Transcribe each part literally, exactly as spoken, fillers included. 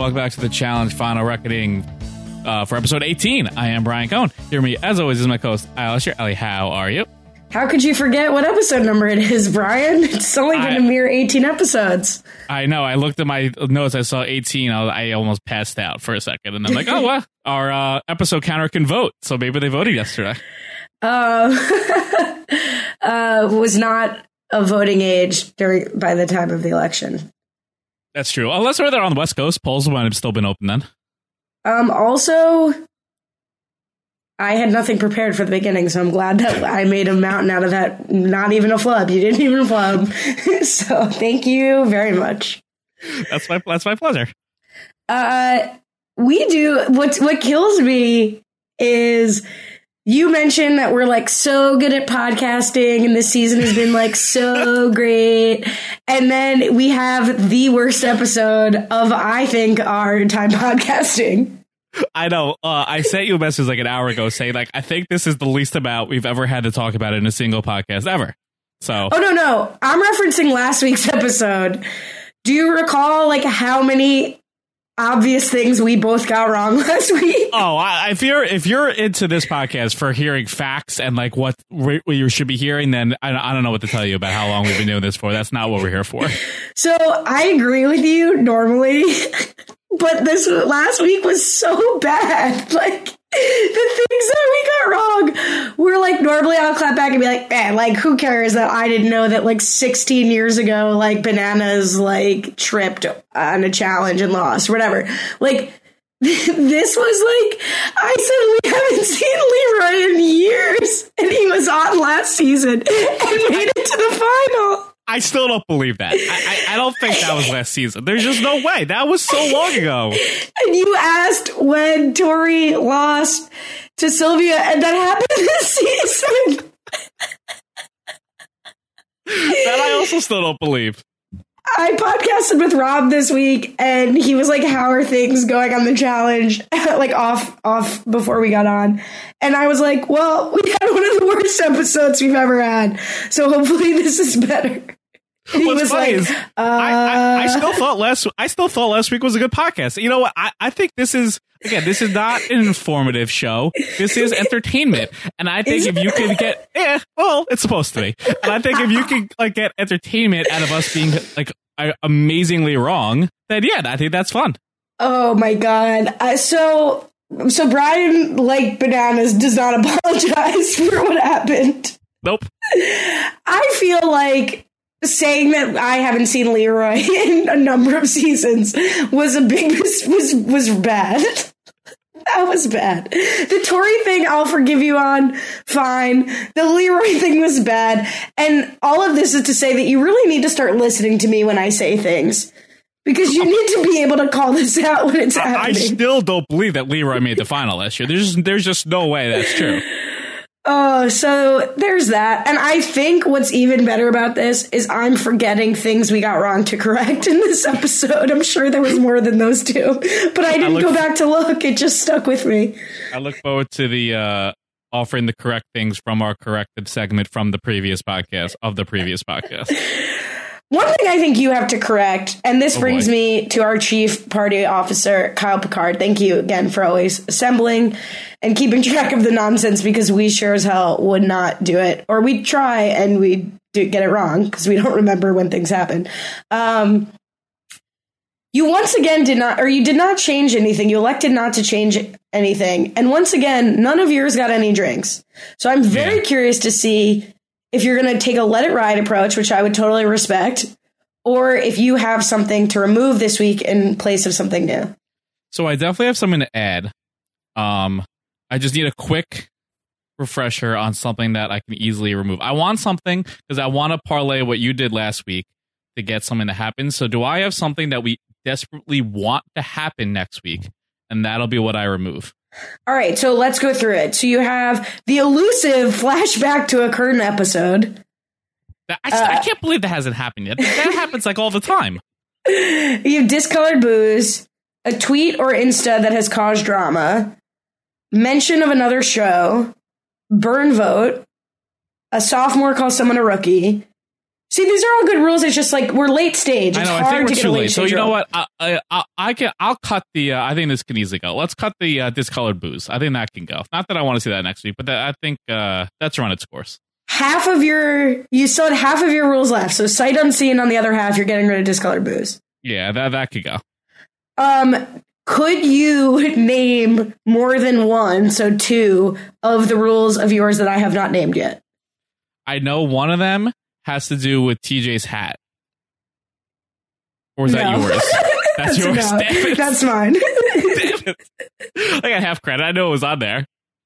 welcome back to the Challenge Final Reckoning uh, for episode eighteen. I am Brian Cohen. Here with me, as always, is my co-host, Alistair. Ellie, how are you? How could you forget what episode number it is, Brian? It's only been I, a mere eighteen episodes. I know. I looked at my notes. I saw eighteen. I, was, I almost passed out for a second. And I'm like, oh, well, our uh, episode counter can vote. So maybe they voted yesterday. Uh, uh, was not a voting age during by the time of the election. That's true. Unless we're there on the West Coast. Polls might have still been open then. Um. Also, I had nothing prepared for the beginning, so I'm glad that I made a mountain out of that. Not even a flub. You didn't even flub. So thank you very much. That's my that's my pleasure. Uh, we do. What what kills me is you mentioned that we're like so good at podcasting, and this season has been like so great, and then we have the worst episode of I think our time podcasting. I know. Uh, I sent you a message like an hour ago saying, like, I think this is the least amount we've ever had to talk about it in a single podcast ever. So, oh no, no, I'm referencing last week's episode. Do you recall like how many obvious things we both got wrong last week? Oh, I, if you're if you're into this podcast for hearing facts and like what, what you should be hearing, then I, I don't know what to tell you about how long we've been doing this for. That's not what we're here for. So I agree with you normally. But this last week was so bad. Like, the things that we got wrong, we're like, normally I'll clap back and be like, man, like, who cares that I didn't know that like sixteen years ago, like, Bananas, like, tripped on a challenge and lost, or whatever. Like, this was like, I said we haven't seen Leroy in years, and he was on last season and made it to the final. I still don't believe that. I, I, I don't think that was last season. There's just no way. That was so long ago. And you asked when Tori lost to Sylvia, and that happened this season. That I also still don't believe. I podcasted with Rob this week, and he was like, how are things going on the challenge? Like off, off before we got on. And I was like, well, we had one of the worst episodes we've ever had. So hopefully this is better. And he What's was funny like, is, uh, I, I, I still thought last, I still thought last week was a good podcast. You know what? I, I think this is, again, this is not an informative show. This is entertainment. And I think if you can get, yeah, well, it's supposed to be. And I think if you can like get entertainment out of us being like amazingly wrong, then yeah, I think that's fun. Oh my God. Uh, so, so Brian, like Bananas, does not apologize for what happened. Nope. I feel like saying that I haven't seen Leroy in a number of seasons was a big, was, was bad. That was bad. The Tori thing, I'll forgive you on. Fine. The Leroy thing was bad. And all of this is to say that you really need to start listening to me when I say things. Because you need to be able to call this out when it's happening. I still don't believe that Leroy made the final last year. There's just, there's just no way that's true. Oh, so there's that. And I think what's even better about this is I'm forgetting things we got wrong to correct in this episode. I'm sure there was more than those two, but I didn't I go back to look. It just stuck with me. I look forward to the uh, offering the correct things from our corrected segment from the previous podcast of the previous podcast. One thing I think you have to correct, and this oh brings boy. me to our chief party officer, Kyle Picard. Thank you again for always assembling and keeping track of the nonsense, because we sure as hell would not do it. Or we'd try and we do get it wrong because we don't remember when things happen. Um, you once again did not, or you did not change anything. You elected not to change anything. And once again, none of yours got any drinks. So I'm very yeah. curious to see if you're going to take a let it ride approach, which I would totally respect, or if you have something to remove this week in place of something new. So I definitely have something to add. Um, I just need a quick refresher on something that I can easily remove. I want something because I want to parlay what you did last week to get something to happen. So do I have something that we desperately want to happen next week? And that'll be what I remove. All right, so let's go through it. So you have the elusive flashback to a curtain episode. I, uh, I can't believe that hasn't happened yet. That happens like all the time. You have discolored booze, a tweet or Insta that has caused drama, mention of another show, burn vote, a sophomore calls someone a rookie, See, these are all good rules. It's just like we're late stage. It's I know. hard I think to we're get too a late late. So stage you know rule. what? I, I, I, I can. I'll cut the. Uh, I think this can easily go. Let's cut the uh, discolored booze. I think that can go. Not that I want to see that next week, but that, I think uh, that's run its course. Half of your you still had half of your rules left. So sight unseen on the other half. You're getting rid of discolored booze. Yeah, that that could go. Um, could you name more than one? So two of the rules of yours that I have not named yet. I know one of them has to do with T J's hat. Or is No. that yours? That's, That's yours. no. Damn it. That's mine. Damn it. I got half credit. I know it was on there.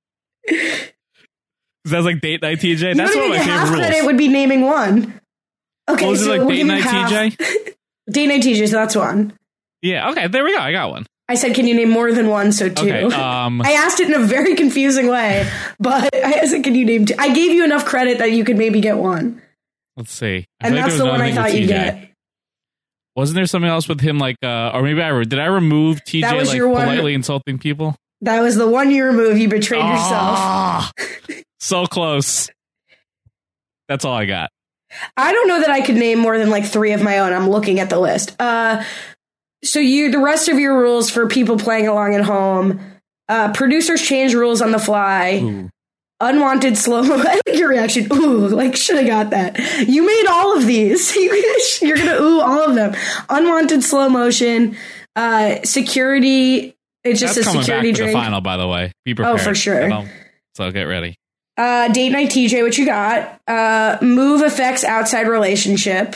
That's like date night T J. That's you one of my half favorite rules. credit would be naming one. Okay, Oh, is it so like we'll date give you night half. T J? Date night T J, so that's one. Yeah. Okay. There we go. I got one. I said, can you name more than one? So two. Okay. Um. I asked it in a very confusing way, but I said, can you name two? I gave you enough credit that you could maybe get one. Let's see. I And feel like that's there the was one I another thought thing you'd with T J. get. Wasn't there something else with him, like, uh, or maybe I re- did I remove T J That was like your one- politely insulting people? That was the one you removed. You betrayed yourself. Ah, so close. That's all I got. I don't know that I could name more than like three of my own. I'm looking at the list. Uh, so you, the rest of your rules for people playing along at home, uh, producers change rules on the fly. Ooh. Unwanted slow mo. I like your reaction. Ooh, like should have got that. You made all of these. You're gonna ooh all of them. Unwanted slow motion. Uh, security. It's just That's a coming security back for drink. the final, by the way. Be prepared. Oh, for sure. You know? So get ready. Uh, date night T J. What you got? Uh, move affects outside relationship.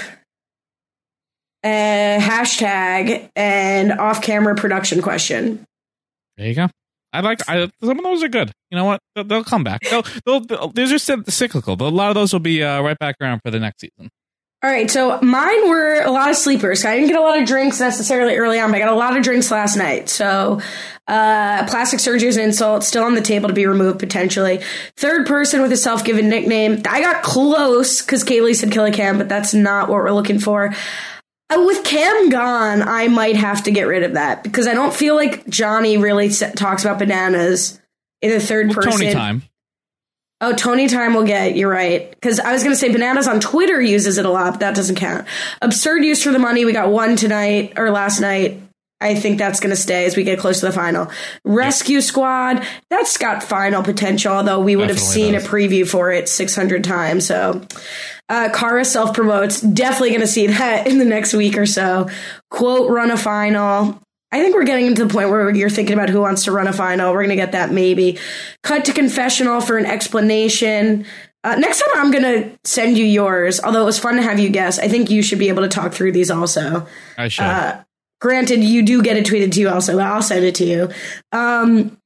Uh, hashtag and off camera production question. There you go. I like. I, some of those are good. You know what? They'll, they'll come back. They'll, they'll, they'll, they're just cyclical. A lot of those will be uh, right back around for the next season. All right, so mine were a lot of sleepers. I didn't get a lot of drinks necessarily early on, but I got a lot of drinks last night. So uh, plastic surgery is an insult, still on the table to be removed potentially. Third person with a self-given nickname. I got close because Kaylee said Kill a Cam, but that's not what we're looking for. Uh, with Cam gone, I might have to get rid of that because I don't feel like Johnny really s- talks about bananas in the third Well, person. Tony time. Oh, Tony time will get, you're right. Because I was going to say Bananas on Twitter uses it a lot, but that doesn't count. Absurd use for the money. We got one tonight or last night. I think that's going to stay as we get close to the final. Rescue Squad. That's got final potential, although we would have Definitely seen does. a preview for it six hundred times. So uh, Kara self-promotes. Definitely going to see that in the next week or so. Quote, run a final. I think we're getting to the point where you're thinking about who wants to run a final. We're going to get that maybe. Cut to confessional for an explanation. Uh, next time I'm going to send you yours, although it was fun to have you guess. I think you should be able to talk through these also. I should. Uh, granted, you do get it tweeted to you also, but I'll send it to you. Um,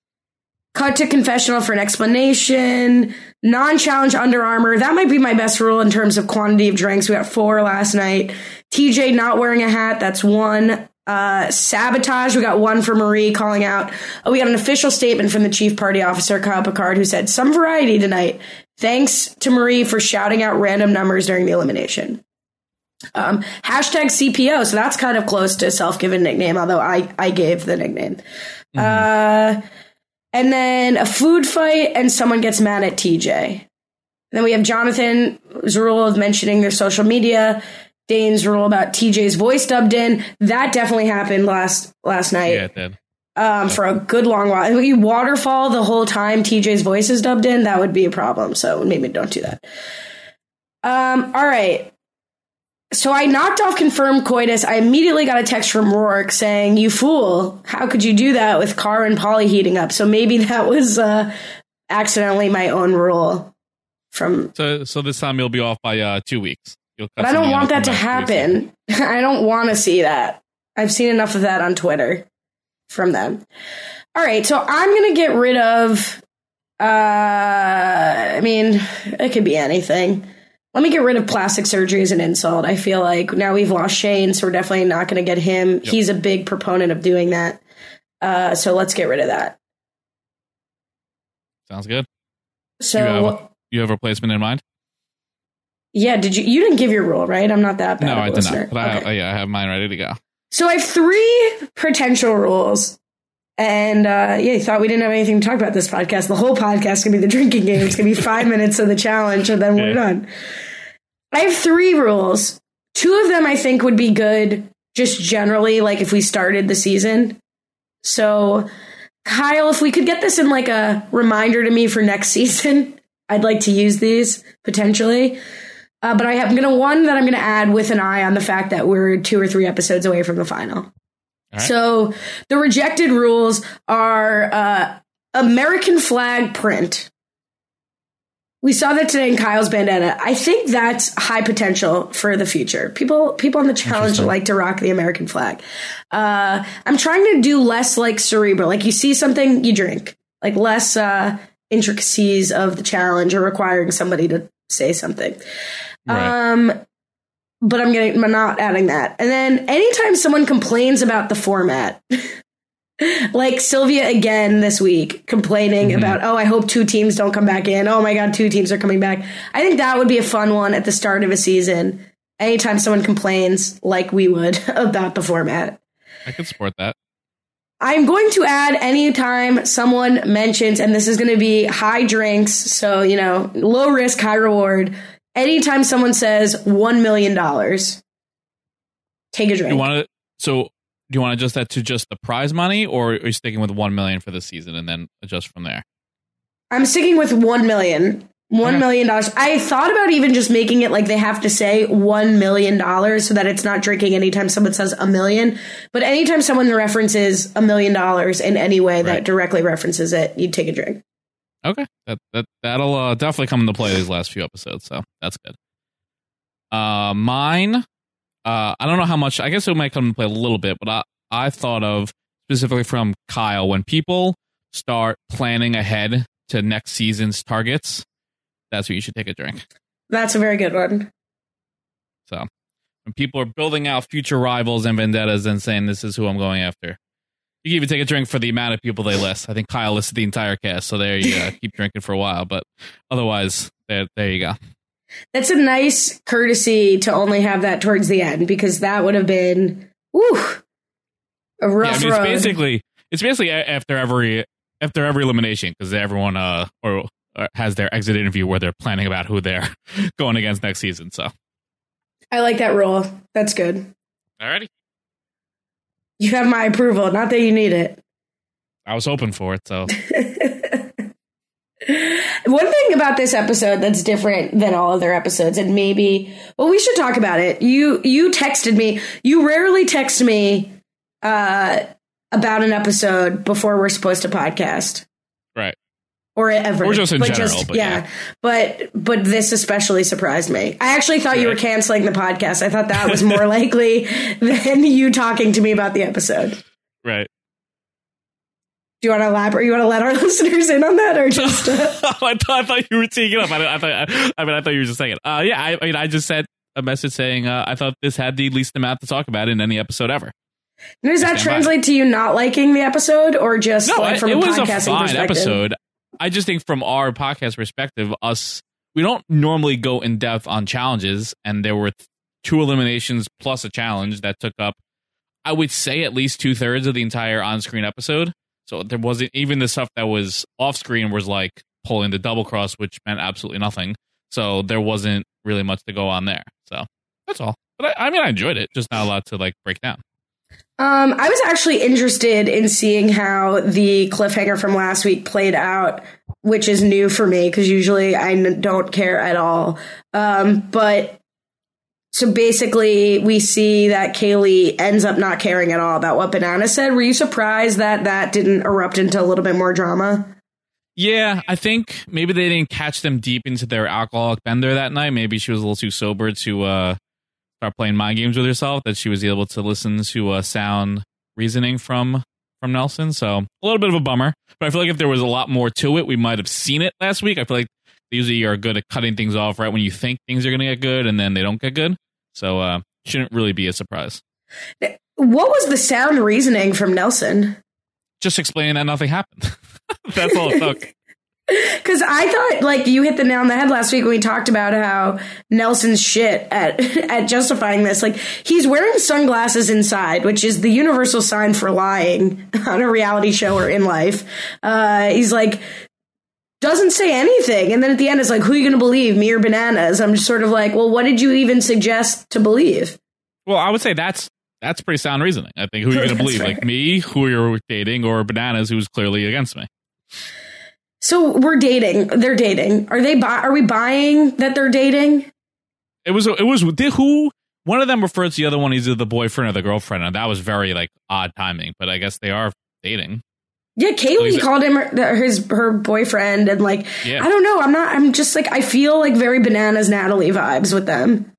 cut to confessional for an explanation. Non-challenge Under Armour. That might be my best rule in terms of quantity of drinks. We got four last night. T J not wearing a hat. That's one. Uh, sabotage. We got one for Marie calling out. Oh, we got an official statement from the chief party officer, Kyle Picard, who said some variety tonight. Thanks to Marie for shouting out random numbers during the elimination. Um, hashtag C P O. So that's kind of close to self-given nickname, although I, I gave the nickname. Mm-hmm. Uh, and then a food fight and someone gets mad at T J. And then we have Jonathan's rule of mentioning their social media. Dane's rule about T J's voice dubbed in. That definitely happened last last night. Yeah, it did. Um, for a good long while. If you waterfall the whole time T J's voice is dubbed in, that would be a problem. So maybe don't do that. Um, all right. So I knocked off confirmed coitus. I immediately got a text from Rourke saying, "You fool! How could you do that with Cara and Polly heating up?" So maybe that was uh, accidentally my own rule. From So, so this time you'll be off by uh, two weeks. You'll cut but I don't something want and that it'll to come back two weeks happen. I don't want to see that. I've seen enough of that on Twitter from them. All right, so I'm going to get rid of, uh, I mean, it could be anything. Let me get rid of plastic surgery as an insult. I feel like now we've lost Shane, so we're definitely not going to get him. Yep. He's a big proponent of doing that. Uh, so let's get rid of that. Sounds good. So you have, a, you have a replacement in mind? Yeah, did you? You didn't give your rule, right? I'm not that bad. No, of a I did listener. not. But Okay. I, yeah, I have mine ready to go. So I have three potential rules. And uh, yeah, you thought we didn't have anything to talk about this podcast. The whole podcast is going to be the drinking game. It's going to be five minutes of the challenge, and then we're yeah. done. I have three rules. Two of them I think would be good just generally, like if we started the season. So, Kyle, if we could get this in like a reminder to me for next season, I'd like to use these potentially. Uh, but I have, I'm going to one that I'm going to add with an eye on the fact that we're two or three episodes away from the final. Right. So the rejected rules are uh, American flag print. We saw that today in Kyle's bandana. I think that's high potential for the future. People people on the challenge like to rock the American flag. Uh, I'm trying to do less like Cerebral. Like you see something, you drink. Like less uh, intricacies of the challenge or requiring somebody to say something. Right. Um, but I'm getting, I'm not adding that. And then anytime someone complains about the format, like Sylvia again this week complaining mm-hmm. about, oh, I hope two teams don't come back in. Oh my God, two teams are coming back. I think that would be a fun one at the start of a season. Anytime someone complains like we would about the format. I can support that. I'm going to add anytime someone mentions, and this is going to be high drinks. So, you know, low risk, high reward. Anytime someone says one million dollars, take a drink. You want to, so do you want to adjust that to just the prize money, or are you sticking with one million for the season and then adjust from there? I'm sticking with one million. One million dollars. I thought about even just making it like they have to say one million dollars so that it's not drinking anytime someone says a million. But anytime someone references a million dollars in any way that right. directly references it, you'd take a drink. Okay, that that that'll uh, definitely come into play these last few episodes, so that's good. Uh, mine, uh, I don't know how much. I guess it might come into play a little bit, but I I thought of specifically from Kyle when people start planning ahead to next season's targets. That's what you should take a drink. That's a very good one. So when people are building out future rivals and vendettas and saying this is who I'm going after. You can even take a drink for the amount of people they list. I think Kyle listed the entire cast, so there you uh, keep drinking for a while. But otherwise, there, there you go. That's a nice courtesy to only have that towards the end, because that would have been, whew, a rough yeah, I mean, road. It's basically, it's basically after every after every elimination, because everyone uh or, or has their exit interview where they're planning about who they're going against next season. So I like that rule. That's good. Alrighty. You have my approval, not that you need it. I was hoping for it, so. One thing about this episode that's different than all other episodes, and maybe, well, we should talk about it. You you texted me. You rarely text me uh, about an episode before we're supposed to podcast. Right. Or ever. Or just in but general. Just, but yeah. yeah. But but this especially surprised me. I actually thought right. you were canceling the podcast. I thought that was more likely than you talking to me about the episode. Right. Do you want to elaborate? You want to let our listeners in on that, or just? Uh... I, thought, I thought you were teeing it up. I, I thought. I mean, I thought you were just saying it. Uh, yeah. I, I mean, I just sent a message saying uh, I thought this had the least amount to talk about in any episode ever. Now, does that translate by. to you not liking the episode, or just no? Like, from it a was podcasting a fine perspective? episode. I just think from our podcast perspective, us we don't normally go in depth on challenges, and there were two eliminations plus a challenge that took up, I would say, at least two thirds of the entire on-screen episode. So there wasn't even the stuff that was off-screen was like pulling the double cross, which meant absolutely nothing. So there wasn't really much to go on there. So that's all. But I, I mean, I enjoyed it, just not a lot to like break down. Um, I was actually interested in seeing how the cliffhanger from last week played out, which is new for me because usually I n- don't care at all. Um, but so basically we see that Kaylee ends up not caring at all about what Banana said. Were you surprised that that didn't erupt into a little bit more drama? Yeah, I think maybe they didn't catch them deep into their alcoholic bender that night. Maybe she was a little too sober to uh, start playing mind games with herself, that she was able to listen to uh, sound reasoning from from Nelson. So a little bit of a bummer. But I feel like if there was a lot more to it, we might have seen it last week. I feel like they usually are good at cutting things off right when you think things are going to get good, and then they don't get good. So uh, shouldn't really be a surprise. What was the sound reasoning from Nelson? Just explaining that nothing happened. That's all it took. Because I thought, like, you hit the nail on the head last week when we talked about how Nelson's shit at at justifying this. Like, he's wearing sunglasses inside, which is the universal sign for lying on a reality show or in life. Uh, he's like doesn't say anything. And then at the end, it's like, who are you going to believe, me or Bananas? I'm just sort of like, well, what did you even suggest to believe? Well, I would say that's that's pretty sound reasoning. I think who are you going to believe? Fair. Like me, who you're dating, or Bananas, who's clearly against me. So we're dating. They're dating. Are they? Bu- are we buying that they're dating? It was. It was. Did who? One of them refers to the other one. Either the boyfriend or the girlfriend, and that was very like odd timing. But I guess they are dating. Yeah, Kaylee called him her, his her boyfriend, and like yeah. I don't know. I'm not. I'm just like I feel like very Bananas Natalie vibes with them.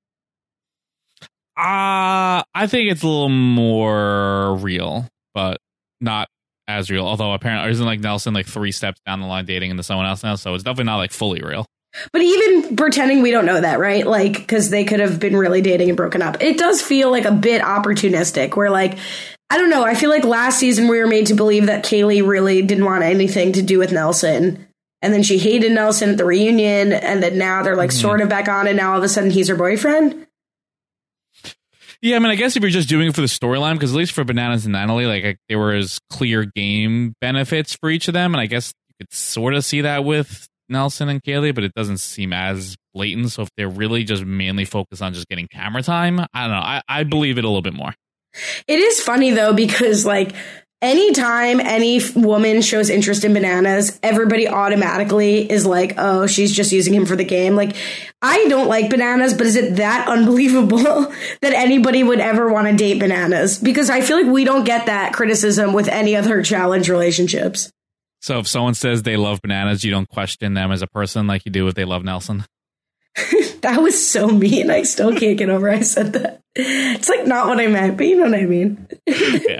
Uh, I think it's a little more real, but not as real. Although apparently, isn't like Nelson like three steps down the line dating into someone else now, so it's definitely not like fully real. But even pretending we don't know that, right? Like, because they could have been really dating and broken up. It does feel like a bit opportunistic. Where like, I don't know. I feel like last season we were made to believe that Kaylee really didn't want anything to do with Nelson, and then she hated Nelson at the reunion, and then now they're like mm-hmm. sort of back on, and now all of a sudden he's her boyfriend. Yeah, I mean, I guess if you're just doing it for the storyline, because at least for Bananas and Natalie, like I, there was clear game benefits for each of them, and I guess you could sort of see that with Nelson and Kaylee, but it doesn't seem as blatant. So if they're really just mainly focused on just getting camera time, I don't know. I, I believe it a little bit more. It is funny though, because like anytime any woman shows interest in Bananas, everybody automatically is like, oh, she's just using him for the game. Like, I don't like Bananas, but is it that unbelievable that anybody would ever want to date Bananas? Because I feel like we don't get that criticism with any other challenge relationships. So if someone says they love Bananas, you don't question them as a person like you do if they love Nelson? That was so mean. I still can't get over I said that. It's like not what I meant, but you know what I mean. Yeah.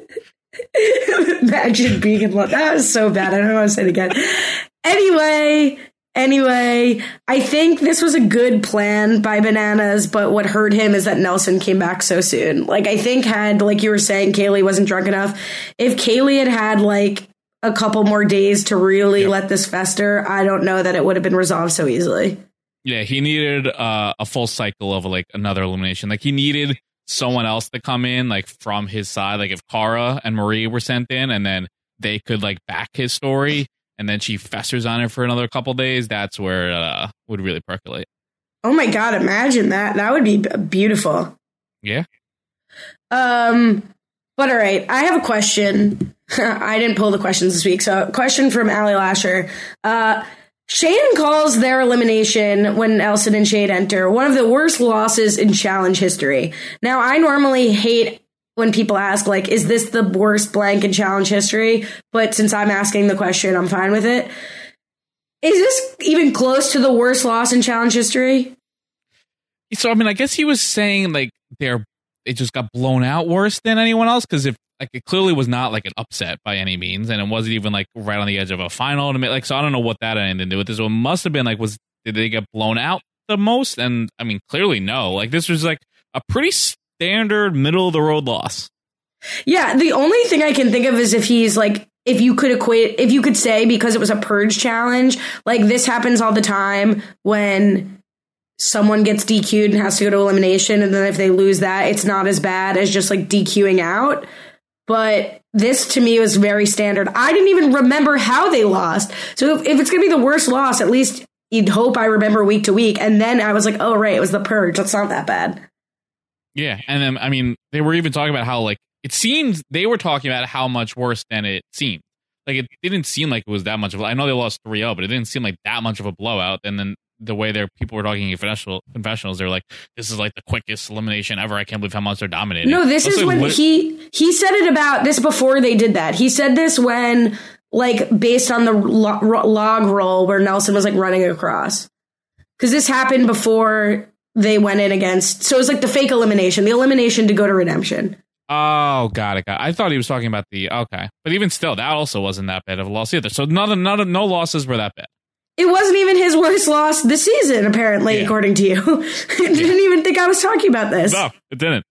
Imagine being in love. That was so bad. I don't want to say it again. Anyway, anyway, I think this was a good plan by Bananas, but what hurt him is that Nelson came back so soon. Like, I think had, like you were saying, Kaylee wasn't drunk enough. If Kaylee had had, like, a couple more days to really yep. let this fester, I don't know that it would have been resolved so easily. Yeah, he needed uh, a full cycle of, like, another elimination. Like, he needed someone else to come in, like, from his side. Like, if Cara and Marie were sent in and then they could, like, back his story and then she festers on it for another couple days, that's where it uh, would really percolate. Oh, my God, imagine that. That would be beautiful. Yeah. Um, but all right, I have a question. I didn't pull the questions this week. So, question from Allie Lasher. Uh, Shane calls their elimination when Nelson and Shade enter one of the worst losses in challenge history. Now, I normally hate when people ask, like, is this the worst blank in challenge history? But since I'm asking the question, I'm fine with it. Is this even close to the worst loss in challenge history? So, I mean, I guess he was saying, like, they're it just got blown out worse than anyone else, because if like it clearly was not like an upset by any means, and it wasn't even like right on the edge of a final to make, like, so I don't know what that had anything to do with this. So it must have been like, was did they get blown out the most? And I mean, clearly no. Like, this was like a pretty standard middle of the road loss. Yeah, the only thing I can think of is if he's like, if you could equate, if you could say because it was a purge challenge, like this happens all the time when someone gets D Q'd and has to go to elimination, and then if they lose that, it's not as bad as just like DQing out. But this to me was very standard. I didn't even remember how they lost. So if, if it's going to be the worst loss, at least you'd hope I remember week to week. And then I was like, oh, right, it was the purge. That's not that bad. Yeah. And then, I mean, they were even talking about how, like, it seems they were talking about how much worse than it seemed. Like, it didn't seem like it was that much of a, I know they lost three oh, but it didn't seem like that much of a blowout. And then the way their people were talking in confessional, confessionals, they're like, this is like the quickest elimination ever. I can't believe how much they're dominating. No, this is like, when what, he he said it about this before they did that. He said this when, like, based on the log, log roll where Nelson was like running across. Because this happened before they went in against. So it was like the fake elimination, the elimination to go to redemption. Oh, got it, got it. I thought he was talking about the, okay. But even still, that also wasn't that bad of a loss either. So none, none, no losses were that bad. It wasn't even his worst loss this season, apparently, yeah. according to you. I didn't yeah. even think I was talking about this. No, it didn't.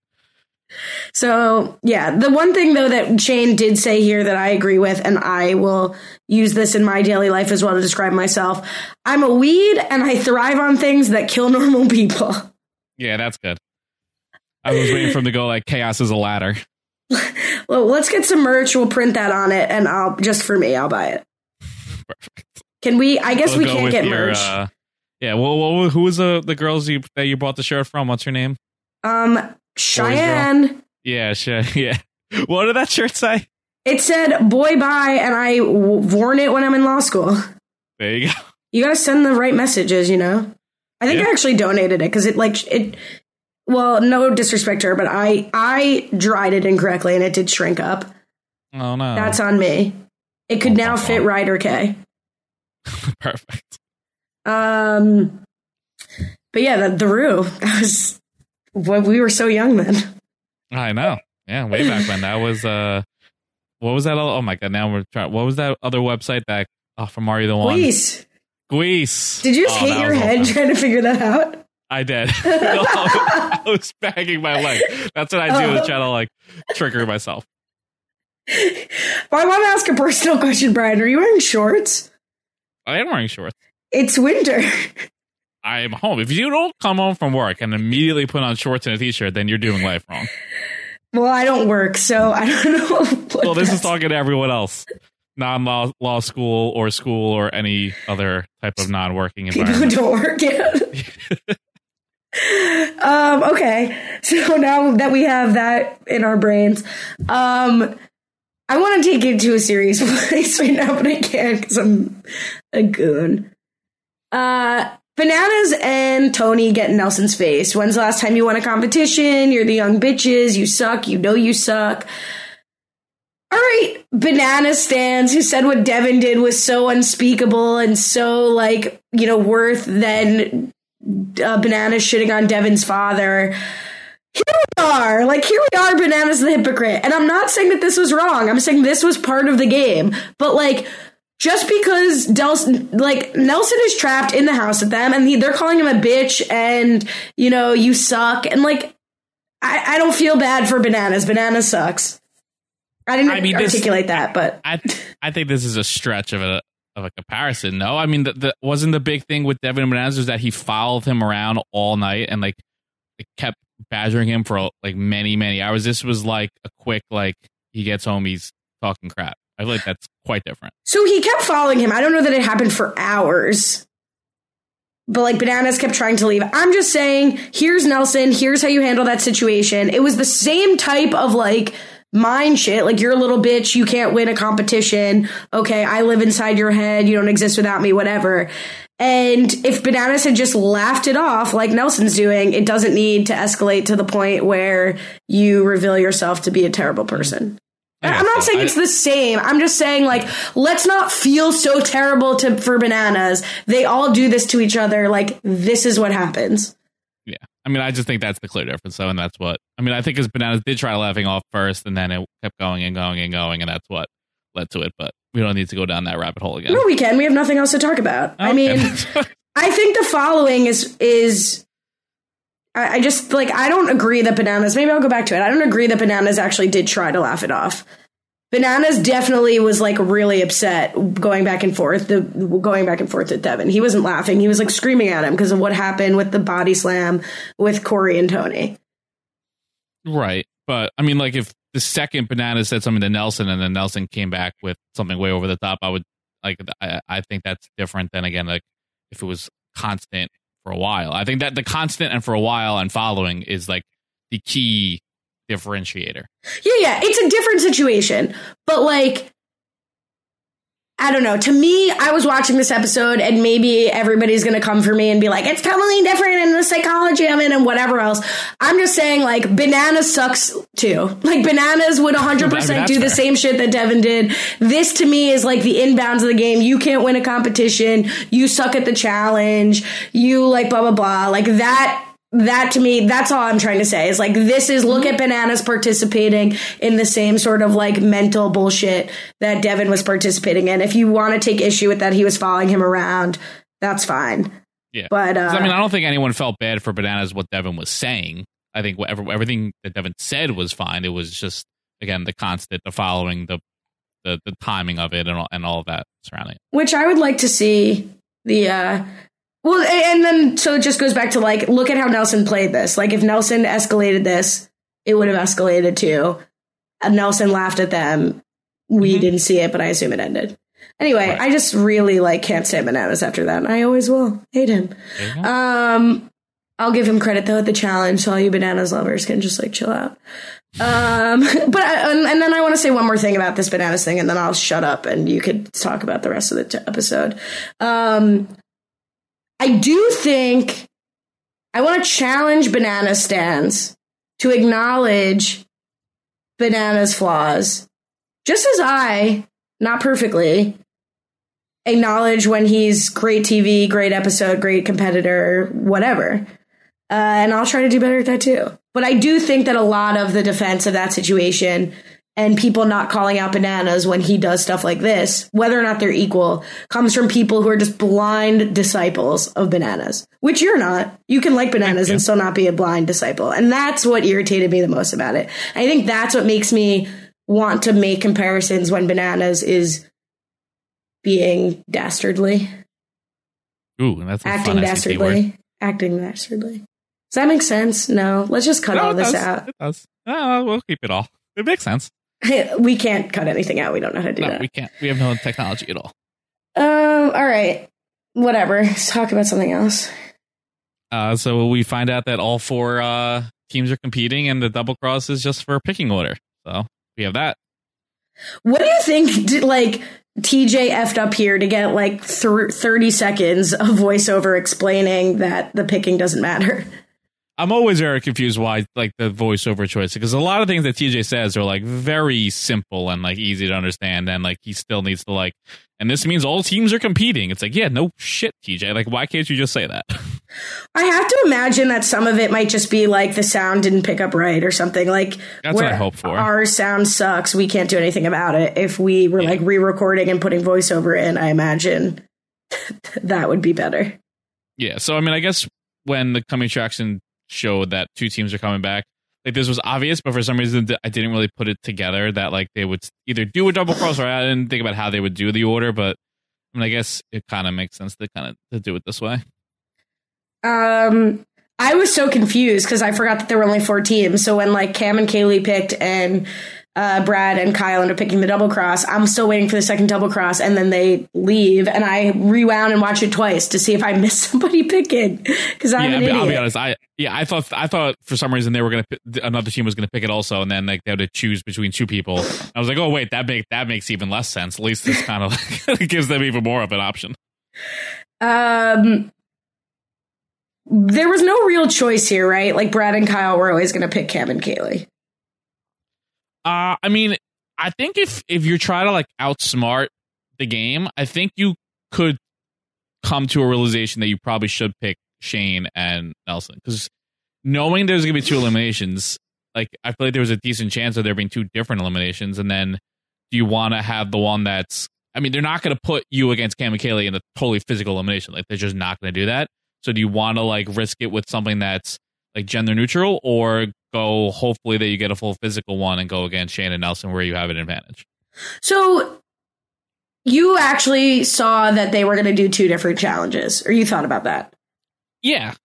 So, yeah, the one thing, though, that Shane did say here that I agree with, and I will use this in my daily life as well to describe myself, I'm a weed and I thrive on things that kill normal people. Yeah, that's good. I was waiting for him to go like chaos is a ladder. Well, let's get some merch. We'll print that on it, and I'll just for me, I'll buy it. Perfect. Can we? I guess We'll we go can't with get your, merged. Uh, yeah. Well, well, who was the the girls you that you bought the shirt from? What's her name? Um, Cheyenne. Yeah, she, yeah. What did that shirt say? It said "boy bye," and I w- worn it when I'm in law school. There you go. You gotta send the right messages, you know. I think Yeah. I actually donated it because it like it. Well, no disrespect to her, but I I dried it incorrectly and it did shrink up. Oh no, That's on me. It could Oh, now oh, fit oh. Ryder K. perfect. Um, but yeah, the, the Rue. That was when we were so young then. I know. Yeah, way back when. That was uh, what was that? Oh my god! Now we're trying. What was that other website that? Oh, from Are You the One? Please. Grease. Did you just Oh, hit that your was head awesome. trying to figure that out? I did. I was banging my leg. That's what I do. Is try to like trigger myself. Well, I want to ask a personal question, Brian. Are you wearing shorts? I am wearing shorts. It's winter. I am home. If you don't come home from work and immediately put on shorts and a t-shirt, then you're doing life wrong. Well, I don't work, so I don't know. What Well, this is that's- talking to everyone else. Non-law law school or school or any other type of non-working people who environment. don't work yet. um, okay, so now that we have that in our brains, um, I want to take it to a serious place right now, but I can't because I'm a goon. Uh, Bananas and Tony get in Nelson's face. When's the last time you won a competition? You're the young bitches. You suck. You know you suck. All right, Banana stands who said what Devin did was so unspeakable and so, like, you know, worth than uh, Bananas shitting on Devin's father. Here we are. Like, here we are, Bananas the hypocrite. And I'm not saying that this was wrong. I'm saying this was part of the game. But, like, just because Delson, like, Nelson is trapped in the house with them and he, they're calling him a bitch and, you know, you suck. And, like, I, I don't feel bad for Bananas. Bananas sucks. I didn't I mean, this- articulate that, but I I think this is a stretch of a of a comparison. No, I mean, the, the wasn't the big thing with Devin Bananas was that he followed him around all night and like it kept badgering him for like many many hours. This was like a quick like he gets home, he's talking crap. I feel like that's quite different. so he kept following him. I don't know that it happened for hours, but like Bananas kept trying to leave. I'm just saying, here's Nelson. Here's how you handle that situation. It was the same type of like mind shit. Like, you're a little bitch. You can't win a competition. Okay, I live inside your head. You don't exist without me, whatever. And if Bananas had just laughed it off like Nelson's doing, it doesn't need to escalate to the point where you reveal yourself to be a terrible person. I I'm not guess so. saying I- it's the same. I'm just saying, like, let's not feel so terrible to for Bananas. They all do this to each other. Like, this is what happens. Yeah, I mean, I just think that's the clear difference. So, and that's what I mean. I think his Bananas did try laughing off first, and then it kept going and going and going, and that's what led to it. But we don't need to go down that rabbit hole again. No, we can. We have nothing else to talk about. I Okay. mean, I think the following is is. I, I just like I don't agree that Bananas. Maybe I'll go back to it. I don't agree that Bananas actually did try to laugh it off. Bananas definitely was like really upset going back and forth, the going back and forth with Devin. He wasn't laughing. He was like screaming at him because of what happened with the body slam with Corey and Tony. Right. But I mean, like, if the second Banana said something to Nelson and then Nelson came back with something way over the top, I would like, I, I think that's different than, again, like if it was constant for a while. I think that the constant and for a while and following is like the key differentiator. Yeah, yeah, it's a different situation. But like, I don't know. To me, I was watching this episode and maybe everybody's going to come for me and be like, it's totally different in the psychology of it and whatever else. I'm just saying, like, Bananas sucks too. Like, Bananas would one hundred percent I mean, do the that's fair. same shit that Devin did. This to me is like the inbounds of the game. You can't win a competition. You suck at the challenge. You like blah, blah, blah. Like that. That to me, that's all I'm trying to say is like, this is look at Bananas participating in the same sort of like mental bullshit that Devin was participating in. If you want to take issue with that, he was following him around. That's fine. Yeah. But, uh, 'Cause, I mean, I don't think anyone felt bad for Bananas what Devin was saying. I think whatever, everything that Devin said was fine. It was just, again, the constant, the following, the the, the timing of it and all, and all of that surrounding it. which I would like to see the, uh, well, and then, so it just goes back to like, look at how Nelson played this. Like, if Nelson escalated this, it would have escalated too. And Nelson laughed at them. We Mhm. didn't see it, but I assume it ended. Anyway, Right. I just really like can't stand Bananas after that. And I always will hate him. Um, I'll give him credit though at the challenge, so all you Bananas lovers can just like chill out. Um, but I, and, and then I want to say one more thing about this Bananas thing, and then I'll shut up and you could talk about the rest of the t- episode. Um, I do think I want to challenge Banana stands to acknowledge Bananas' flaws, just as I, not perfectly, acknowledge when he's great T V, great episode, great competitor, whatever. Uh, and I'll try to do better at that too. But I do think that a lot of the defense of that situation and people not calling out Bananas when he does stuff like this, whether or not they're equal, comes from people who are just blind disciples of Bananas, which you're not. You can like Bananas and still not be a blind disciple. And that's what irritated me the most about it. I think that's what makes me want to make comparisons when Bananas is being dastardly. Ooh, that's a acting fun S A T word. dastardly. Acting dastardly. Does that make sense? No. Let's just cut No, all it this does. out. It does. Oh, we'll keep it all. It makes sense. We can't cut anything out. We don't know how to do No, that. we can't. We have no technology at all. Um. All right. Whatever. Let's talk about something else. Uh, so we find out that all four uh, teams are competing, and the double cross is just for picking order. So we have that. What do you think? Did, like T J effed up here to get like th- thirty seconds of voiceover explaining that the picking doesn't matter? I'm always very confused why like the voiceover choice, because a lot of things that T J says are like very simple and like easy to understand, and like he still needs to like, and this means all teams are competing. It's like, yeah, no shit, T J. Like, why can't you just say that? I have to imagine that some of it might just be like the sound didn't pick up right or something. Like That's what I hope for. Our sound sucks. We can't do anything about it. If we were Yeah. like re-recording and putting voiceover in, I imagine that would be better. Yeah. So I mean, I guess when the coming attraction showed that two teams are coming back, like this was obvious, but for some reason I didn't really put it together that like they would either do a double cross, or I didn't think about how they would do the order. But I mean, I guess it kind of makes sense to kind of to do it this way. Um, I was so confused because I forgot that there were only four teams. So when like Cam and Kaylee picked and uh, Brad and Kyle ended up picking the double cross, I'm still waiting for the second double cross, and then they leave, and I rewound and watched it twice to see if I missed somebody picking because I'm yeah, an I mean, idiot. I'll be honest. I yeah, I thought I thought for some reason they were gonna another team was gonna pick it also, and then like they had to choose between two people. I was like, oh wait, that make that makes even less sense. At least this kind of like gives them even more of an option. Um, there was no real choice here, right? Like Brad and Kyle were always going to pick Cam and Kaylee. Uh, I mean, I think if if you're trying to like outsmart the game, I think you could come to a realization that you probably should pick Shane and Nelson, because knowing there's gonna be two eliminations, like I feel like there was a decent chance of there being two different eliminations. And then do you want to have the one that's, I mean, they're not going to put you against Cam and Kaylee in a totally physical elimination. Like they're just not going to do that. So do you want to like risk it with something that's like gender neutral, or go hopefully that you get a full physical one and go against Shane and Nelson where you have an advantage? So you actually saw that they were going to do two different challenges, or you thought about that? Yeah.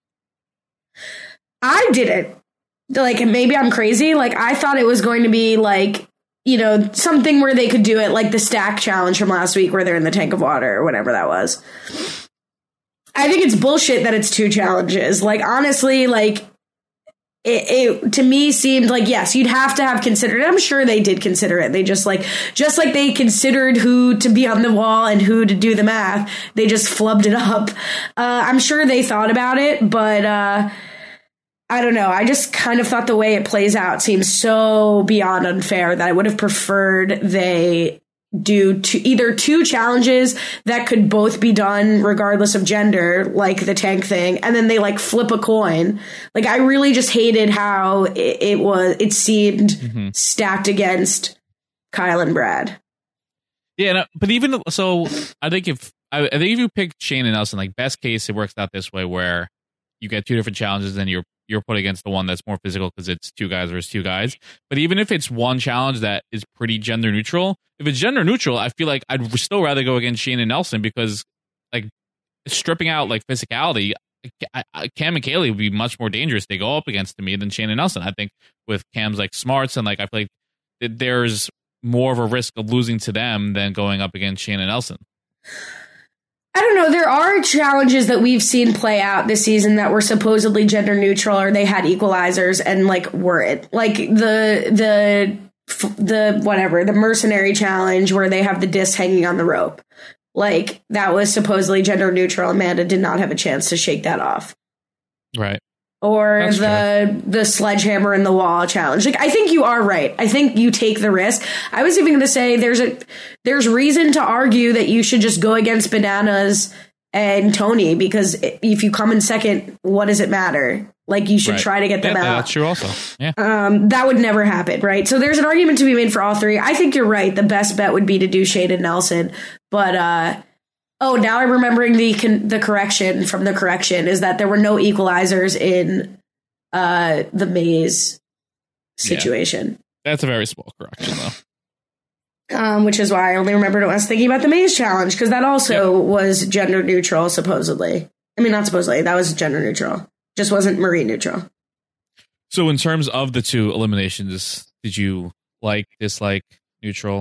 I didn't. Like, maybe I'm crazy. Like, I thought it was going to be like, you know, something where they could do it like the stack challenge from last week where they're in the tank of water or whatever that was. I think it's bullshit that it's two challenges. Like, honestly, like, It, it to me seemed like, yes, you'd have to have considered it. I'm sure they did consider it. They just like, just like they considered who to be on the wall and who to do the math, they just flubbed it up. Uh, I'm sure they thought about it, but uh, I don't know. I just kind of thought the way it plays out seems so beyond unfair that I would have preferred they do two, either two challenges that could both be done regardless of gender, like the tank thing, and then they like flip a coin. Like, I really just hated how it, it was, it seemed mm-hmm. stacked against Kyle and Brad. Yeah, no, but even so, I think if I, I think if you pick Shane and Nelson, like best case, it works out this way where you get two different challenges and you're you're put against the one that's more physical because it's two guys versus two guys. But even if it's one challenge that is pretty gender neutral, if it's gender neutral, I feel like I'd still rather go against Shane and Nelson, because like stripping out like physicality, I, I, Cam and Kaylee would be much more dangerous. They go up against me than Shane and Nelson. I think with Cam's like smarts and like I feel like there's more of a risk of losing to them than going up against Shayna Nelson? I don't know. There are challenges that we've seen play out this season that were supposedly gender neutral, or they had equalizers and like weren't. Like the the the whatever the mercenary challenge where they have the disc hanging on the rope. Like that was supposedly gender neutral. Amanda did not have a chance to shake that off. Right. Or That's the true. the sledgehammer in the wall challenge. Like I think you are right. I think you take the risk. I was even going to say there's a there's reason to argue that you should just go against Bananas and Tony, because if you come in second, what does it matter? Like you should right. try to get them yeah, out. That's true. Also, yeah, um, that would never happen, right? So there's an argument to be made for all three. I think you're right. The best bet would be to do Shayna Nelson, but. uh Oh, now I'm remembering the con- the correction from the correction is that there were no equalizers in uh, the maze situation. Yeah. That's a very small correction, though. Um, which is why I only remembered when I was thinking about the maze challenge, because that also yep. was gender neutral, supposedly. I mean, not supposedly. That was gender neutral. Just wasn't Marie neutral. So in terms of the two eliminations, did you like, dislike, neutral?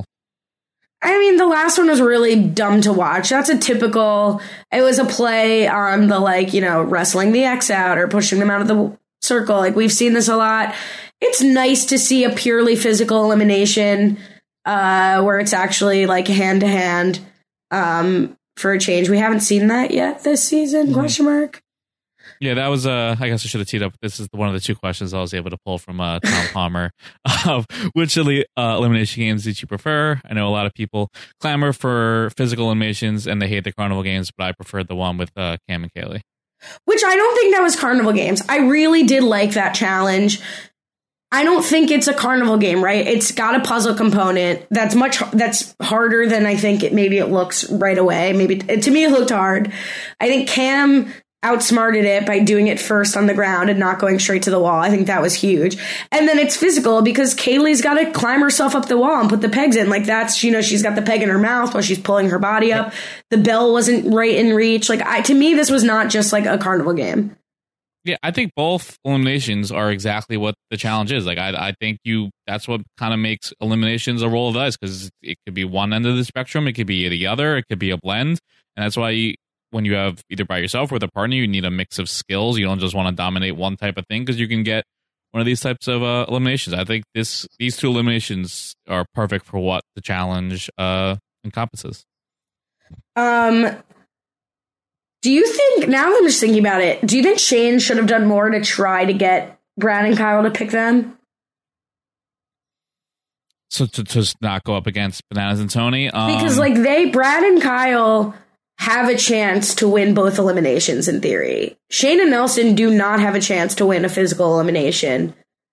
I mean, the last one was really dumb to watch. That's a typical, it was a play on the, like, you know, wrestling the X out or pushing them out of the circle. Like, we've seen this a lot. It's nice to see a purely physical elimination uh, where it's actually, like, hand-to-hand um, for a change. We haven't seen that yet this season, mm-hmm. question mark. Yeah, that was, uh, I guess I should have teed up. This is one of the two questions I was able to pull from uh, Tom Palmer. Of which of the uh, elimination games did you prefer? I know a lot of people clamor for physical eliminations and they hate the carnival games, but I preferred the one with uh, Cam and Kaylee. Which I don't think that was carnival games. I really did like that challenge. I don't think it's a carnival game, right? It's got a puzzle component that's much that's harder than I think it maybe it looks right away. Maybe to me it looked hard. I think Cam outsmarted it by doing it first on the ground and not going straight to the wall. I think that was huge. And then it's physical because Kaylee's got to climb herself up the wall and put the pegs in. Like that's, you know, she's got the peg in her mouth while she's pulling her body up. The bell wasn't right in reach. Like I, to me, this was not just like a carnival game. Yeah, I think both eliminations are exactly what the challenge is. Like, I, I think you that's what kind of makes eliminations a roll of the dice, because it could be one end of the spectrum, it could be the other, it could be a blend, and that's why you, when you have either by yourself or with a partner, you need a mix of skills. You don't just want to dominate one type of thing, because you can get one of these types of uh, eliminations. I think this these two eliminations are perfect for what the challenge uh, encompasses. Um. Do you think, now I'm just thinking about it, do you think Shane should have done more to try to get Brad and Kyle to pick them? So to just not go up against Bananas and Tony? Um, because, like, they, Brad and Kyle have a chance to win both eliminations in theory. Shane and Nelson do not have a chance to win a physical elimination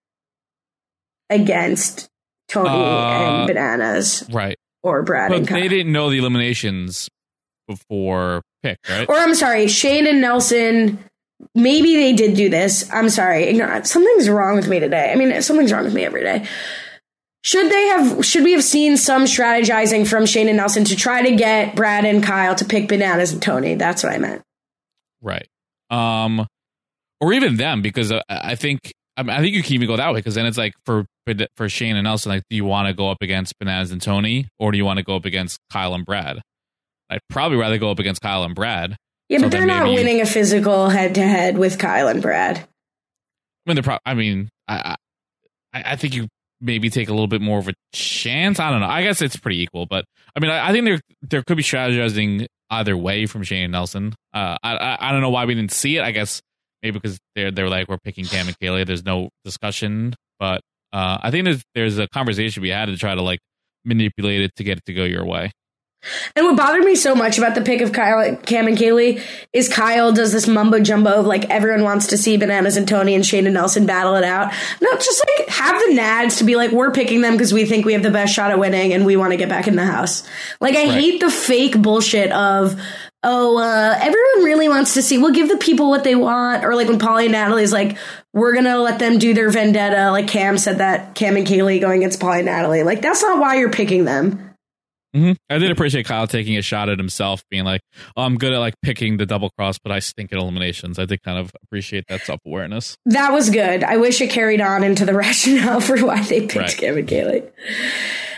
against Tony uh, and Bananas. Right. Or Brad but and Kyle. They didn't know the eliminations before pick, right? Or I'm sorry, Shane and Nelson, maybe they did do this. I'm sorry. Something's wrong with me today. I mean, something's wrong with me every day. Should they have, should we have seen some strategizing from Shane and Nelson to try to get Brad and Kyle to pick Bananas and Tony? That's what I meant. Right. Um, or even them, because uh, I think, I, mean, I think you can even go that way, because then it's like for, for Shane and Nelson, like, do you want to go up against Bananas and Tony, or do you want to go up against Kyle and Brad? I'd probably rather go up against Kyle and Brad. Yeah, so but they're not winning you, a physical head-to-head with Kyle and Brad. I mean, they're pro- I mean, I, I, I think you maybe take a little bit more of a chance. I don't know. I guess it's pretty equal, but I mean, I, I think there there could be strategizing either way from Shane and Nelson. Uh, I, I I don't know why we didn't see it. I guess maybe because they're they're like, we're picking Cam and Kaylee. There's no discussion, but uh, I think there's there's a conversation we had to try to like manipulate it to get it to go your way. And what bothered me so much about the pick of Kyle, Cam and Kaylee is Kyle does this mumbo jumbo of like everyone wants to see Bananas and Tony and Shane and Nelson battle it out. No, just like have the nads to be like, we're picking them because we think we have the best shot at winning and we want to get back in the house. Like I right. hate the fake bullshit of, oh, uh, everyone really wants to see, we'll give the people what they want. Or like when Pauly and Natalie's like, we're going to let them do their vendetta. Like Cam said that, Cam and Kaylee going against Pauly and Natalie. Like that's not why you're picking them. Mm-hmm. I did appreciate Kyle taking a shot at himself, being like, oh, I'm good at like picking the double cross, but I stink at eliminations. I did kind of appreciate that self-awareness. That was good. I wish it carried on into the rationale for why they picked right. Cam and Kaylee.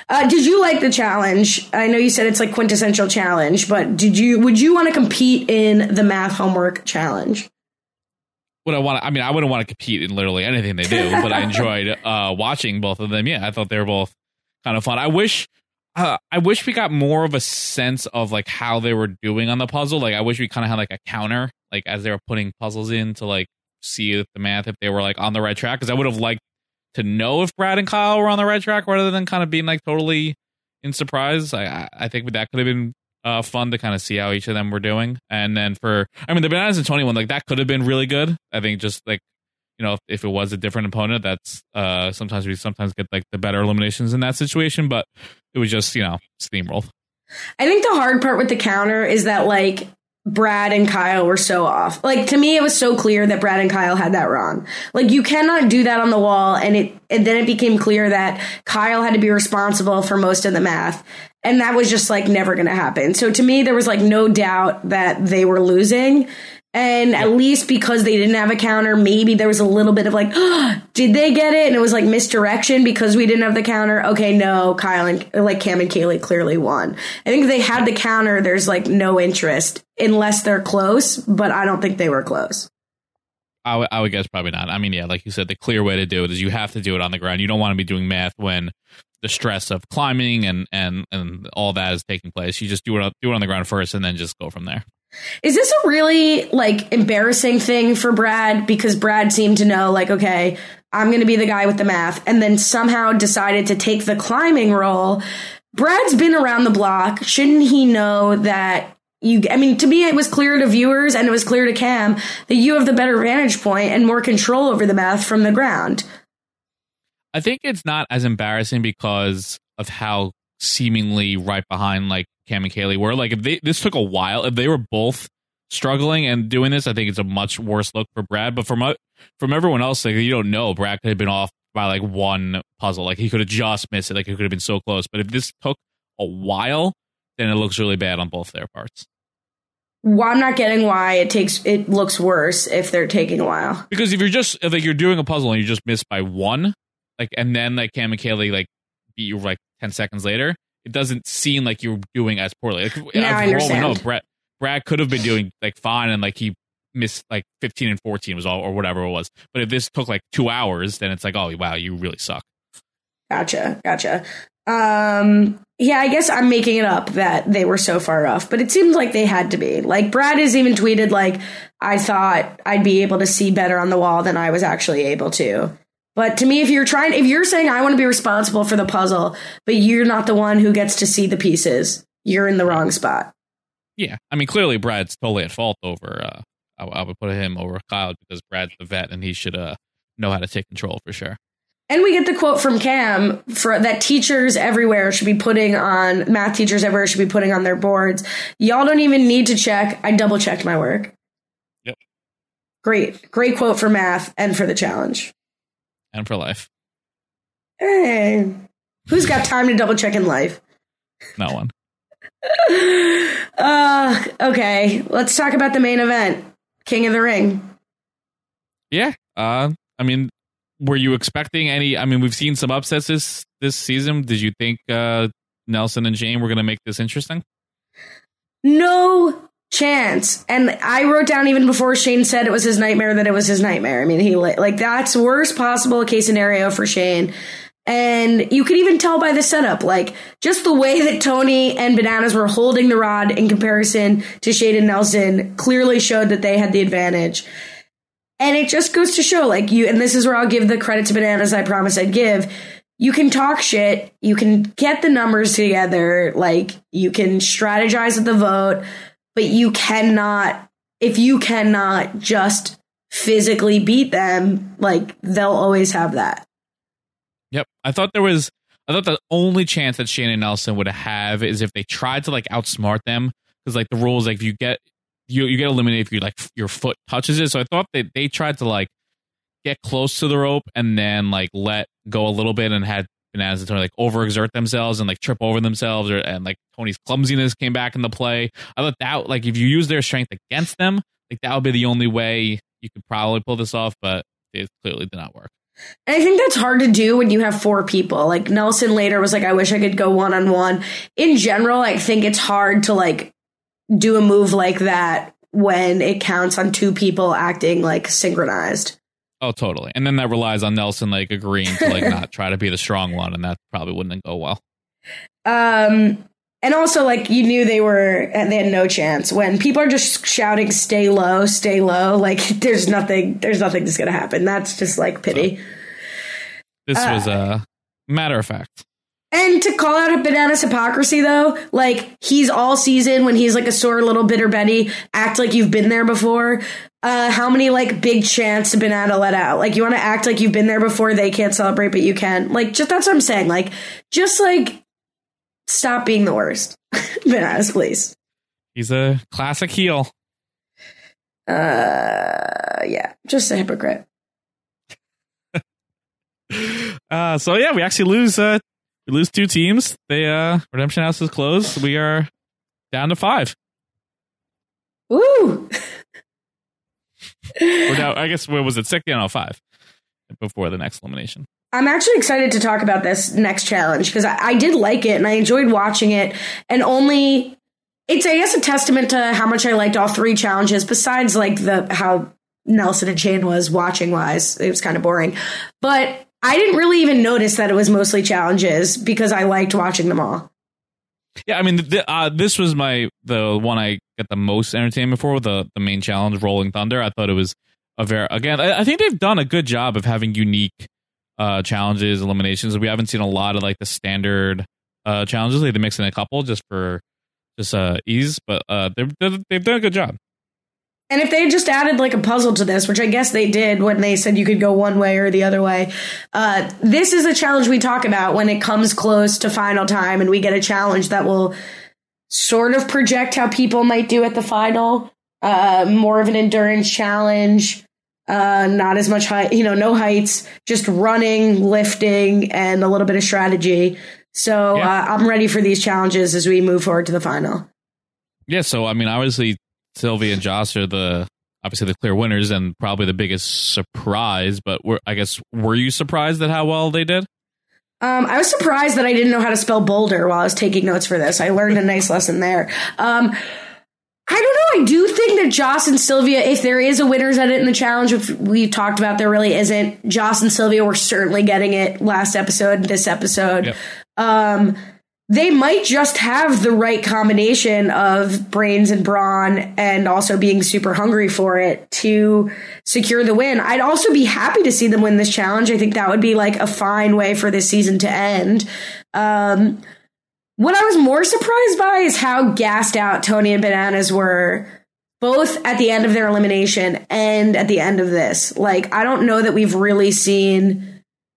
Uh, did you like the challenge? I know you said it's like quintessential challenge, but did you would you want to compete in the math homework challenge? Would I want to, I mean, I wouldn't want to compete in literally anything they do, but I enjoyed uh, watching both of them. Yeah, I thought they were both kind of fun. I wish, uh, I wish we got more of a sense of like how they were doing on the puzzle. Like, I wish we kind of had like a counter, like as they were putting puzzles in to like see if the math, if they were like on the right track. Because I would have liked to know if Brad and Kyle were on the right track rather than kind of being like totally in surprise. I, I think that could have been Uh, fun to kind of see how each of them were doing. And then for, I mean, the Bananas and Tony one, like that could have been really good. I think just like, you know, if, if it was a different opponent, that's uh, sometimes we sometimes get like the better eliminations in that situation, but it was just, you know, steamrolled. I think the hard part with the counter is that like Brad and Kyle were so off. Like to me, it was so clear that Brad and Kyle had that wrong. Like you cannot do that on the wall. And it, and then it became clear that Kyle had to be responsible for most of the math. And that was just like never going to happen. So to me, there was like no doubt that they were losing. And at least because they didn't have a counter, maybe there was a little bit of like, oh, did they get it? And it was like misdirection because we didn't have the counter. Okay, no, Kyle and like Cam and Kaylee clearly won. I think if they had the counter, there's like no interest unless they're close. But I don't think they were close. I, w- I would guess probably not. I mean, yeah, like you said, the clear way to do it is you have to do it on the ground. You don't want to be doing math when the stress of climbing and, and, and all that is taking place. You just do it, do it on the ground first and then just go from there. Is this a really like embarrassing thing for Brad? Because Brad seemed to know like, okay, I'm going to be the guy with the math, and then somehow decided to take the climbing role. Brad's been around the block. Shouldn't he know that you, I mean, to me, it was clear to viewers and it was clear to Cam that you have the better vantage point and more control over the math from the ground. I think it's not as embarrassing because of how seemingly right behind like Cam and Kaylee were. Like if they, this took a while, if they were both struggling and doing this, I think it's a much worse look for Brad. But from from everyone else, like you don't know, Brad could have been off by like one puzzle. Like he could have just missed it. Like it could have been so close. But if this took a while, then it looks really bad on both their parts. Well, I'm not getting why it takes it looks worse if they're taking a while. Because if you're just if like you're doing a puzzle and you just miss by one, like and then like Cam and Kaylee like beat you like ten seconds later, it doesn't seem like you're doing as poorly. Like, yeah, I understand. No, Brad Brad could have been doing like fine and like he missed like fifteen and fourteen was all or whatever it was. But if this took like two hours, then it's like, oh wow, you really suck. Gotcha, gotcha. Um, yeah, I guess I'm making it up that they were so far off, but it seemed like they had to be. Like Brad has even tweeted like, I thought I'd be able to see better on the wall than I was actually able to. But to me, if you're trying, if you're saying I want to be responsible for the puzzle, but you're not the one who gets to see the pieces, you're in the wrong spot. Yeah, I mean, clearly Brad's totally at fault over. Uh, I, I would put him over Kyle because Brad's the vet and he should uh, know how to take control for sure. And we get the quote from Cam for that teachers everywhere should be putting on math teachers everywhere should be putting on their boards. Y'all don't even need to check. I double checked my work. Yep. Great, great quote for math and for the challenge. And for life. Hey, who's got time to double check in life? No one. uh, okay, let's talk about the main event, King of the Ring. Yeah, uh, I mean, were you expecting any? I mean, we've seen some upsets this this season. Did you think uh, Nelson and Shane were going to make this interesting? No chance. And I wrote down even before Shane said it was his nightmare that it was his nightmare. I mean, he like that's worst possible case scenario for Shane. And you could even tell by the setup, like just the way that Tony and Bananas were holding the rod in comparison to Shane and Nelson clearly showed that they had the advantage. And it just goes to show, like you, and this is where I'll give the credit to Bananas I promised I'd give. You can talk shit, you can get the numbers together, like you can strategize at the vote, but you cannot, if you cannot just physically beat them, like they'll always have that. Yep. I thought there was, I thought the only chance that Shane and Nelson would have is if they tried to like outsmart them. Because like the rules, like if you get, you you get eliminated if you like your foot touches it. So I thought that they tried to like get close to the rope and then like let go a little bit and had Bananas and Tony like overexert themselves and like trip over themselves, or and like Tony's clumsiness came back into play. I thought that like if you use their strength against them, like that would be the only way you could probably pull this off, but it clearly did not work. And I think that's hard to do when you have four people. Like Nelson later was like, I wish I could go one on one. In general, I think it's hard to like do a move like that when it counts on two people acting like synchronized. Oh, totally. And then that relies on Nelson like agreeing to like not try to be the strong one, and that probably wouldn't go well. Um, and also like you knew they were they had no chance. When people are just shouting "Stay low, stay low," like there's nothing, there's nothing that's gonna happen. That's just like pity. So, this uh, was a matter of fact. And to call out a Bananas hypocrisy, though, like he's all season when he's like a sore little bitter Betty, act like you've been there before. Uh, how many like big chants to Banana let out? Like you want to act like you've been there before. They can't celebrate, but you can. Like just that's what I'm saying. Like just like stop being the worst, Bananas, please. He's a classic heel. Uh, yeah, just a hypocrite. uh, so yeah, we actually lose. Uh, We lose two teams. They uh, Redemption House is closed. We are down to five. Woo! We're down, I guess, what was it? Six? Yeah, no, five. Before the next elimination. I'm actually excited to talk about this next challenge because I, I did like it and I enjoyed watching it. And only, it's, I guess, a testament to how much I liked all three challenges, besides like the how Nelson and Shane was watching wise. It was kind of boring. But I didn't really even notice that it was mostly challenges because I liked watching them all. Yeah, I mean, the, uh, this was my the one I got the most entertainment for, the the main challenge, Rolling Thunder. I thought it was a very, again, I, I think they've done a good job of having unique uh, challenges, eliminations. We haven't seen a lot of like the standard uh, challenges. They mix in a couple just for just uh, ease, but uh, they've they've done a good job. And if they just added like a puzzle to this, which I guess they did when they said you could go one way or the other way, uh, this is a challenge we talk about when it comes close to final time and we get a challenge that will sort of project how people might do at the final. Uh, more of an endurance challenge, uh, not as much height, you know, no heights, just running, lifting, and a little bit of strategy. So yeah. uh, I'm ready for these challenges as we move forward to the final. Yeah, so I mean, obviously, Sylvia and Joss are the obviously the clear winners and probably the biggest surprise. But we're, I guess, were you surprised at how well they did? Um, I was surprised that I didn't know how to spell boulder while I was taking notes for this. I learned a nice lesson there. Um, I don't know. I do think that Joss and Sylvia, if there is a winner's edit in the challenge, which we talked about, there really isn't. Joss and Sylvia were certainly getting it last episode, this episode. Yep. Um, They might just have the right combination of brains and brawn and also being super hungry for it to secure the win. I'd also be happy to see them win this challenge. I think that would be like a fine way for this season to end. Um, what I was more surprised by is how gassed out Tony and Bananas were, both at the end of their elimination and at the end of this. Like, I don't know that we've really seen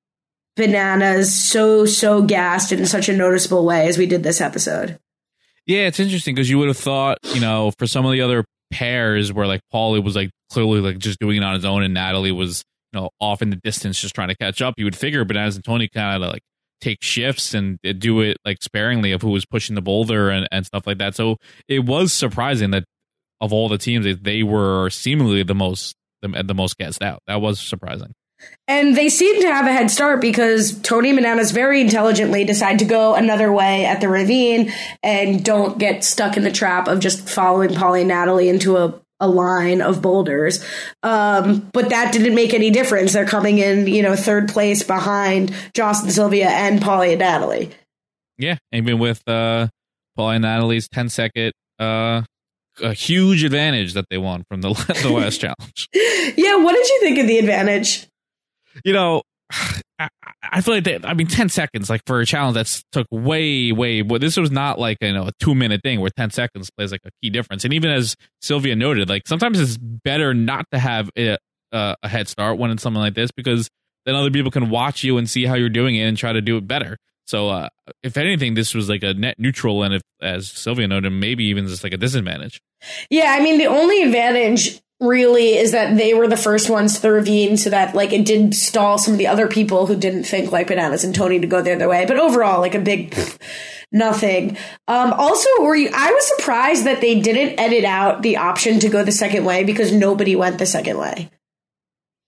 Bananas so so gassed in such a noticeable way as we did this episode. Yeah, it's interesting because you would have thought, you know, for some of the other pairs where like Paulie was like clearly like just doing it on his own and Natalie was, you know, off in the distance just trying to catch up, you would figure Bananas and Tony kind of like take shifts and do it like sparingly of who was pushing the boulder and, and stuff like that. So it was surprising that of all the teams that they were seemingly the most the, the most gassed out. That was surprising. And they seem to have a head start because Tony and Bananas very intelligently decide to go another way at the ravine and don't get stuck in the trap of just following Paulie and Natalie into a, a line of boulders. Um, but that didn't make any difference. They're coming in, you know, third place behind Joss and Sylvia and Paulie and Natalie. Yeah, even with uh, Paulie and Natalie's ten second uh, a huge advantage that they won from the, the last challenge. Yeah, what did you think of the advantage? You know, I, I feel like that, I mean, ten seconds, like for a challenge that's took way, way, well, this was not like, you know, a two minute thing where ten seconds plays like a key difference. And even as Sylvia noted, like sometimes it's better not to have a, a, a head start when it's something like this, because then other people can watch you and see how you're doing it and try to do it better. So uh, if anything, this was like a net neutral. And if, as Sylvia noted, maybe even just like a disadvantage. Yeah, I mean, the only advantage really is that they were the first ones to the ravine, so that like it did stall some of the other people who didn't think like Bananas and Tony to go the other way. But overall, like a big pff, nothing. Um, also, were you, I was surprised that they didn't edit out the option to go the second way because nobody went the second way.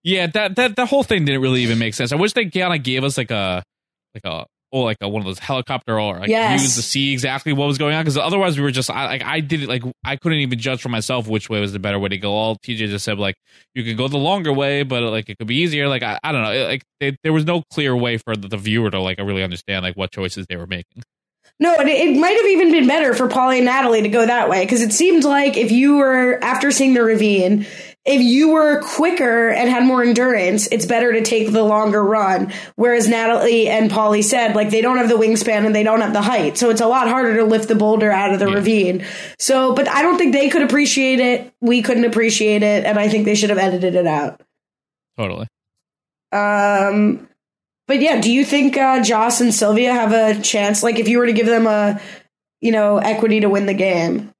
Yeah, that that the whole thing didn't really even make sense. I wish they kind of gave us like a like a oh like a, one of those helicopter or like Yes. views to see exactly what was going on, because otherwise we were just I, like I did it like I couldn't even judge for myself which way was the better way to go. All T J just said like you could go the longer way, but like it could be easier. Like I, I don't know, like they, there was no clear way for the, the viewer to like really understand like what choices they were making. No, it, it might have even been better for Paulie and Natalie to go that way, because it seemed like if you were, after seeing the ravine, if you were quicker and had more endurance, it's better to take the longer run. Whereas Natalie and Paulie said, like, they don't have the wingspan and they don't have the height. So it's a lot harder to lift the boulder out of the yeah. ravine. So, but I don't think they could appreciate it. We couldn't appreciate it. And I think they should have edited it out. Totally. Um, but yeah, do you think uh, Joss and Sylvia have a chance? Like, if you were to give them a, you know, equity to win the game?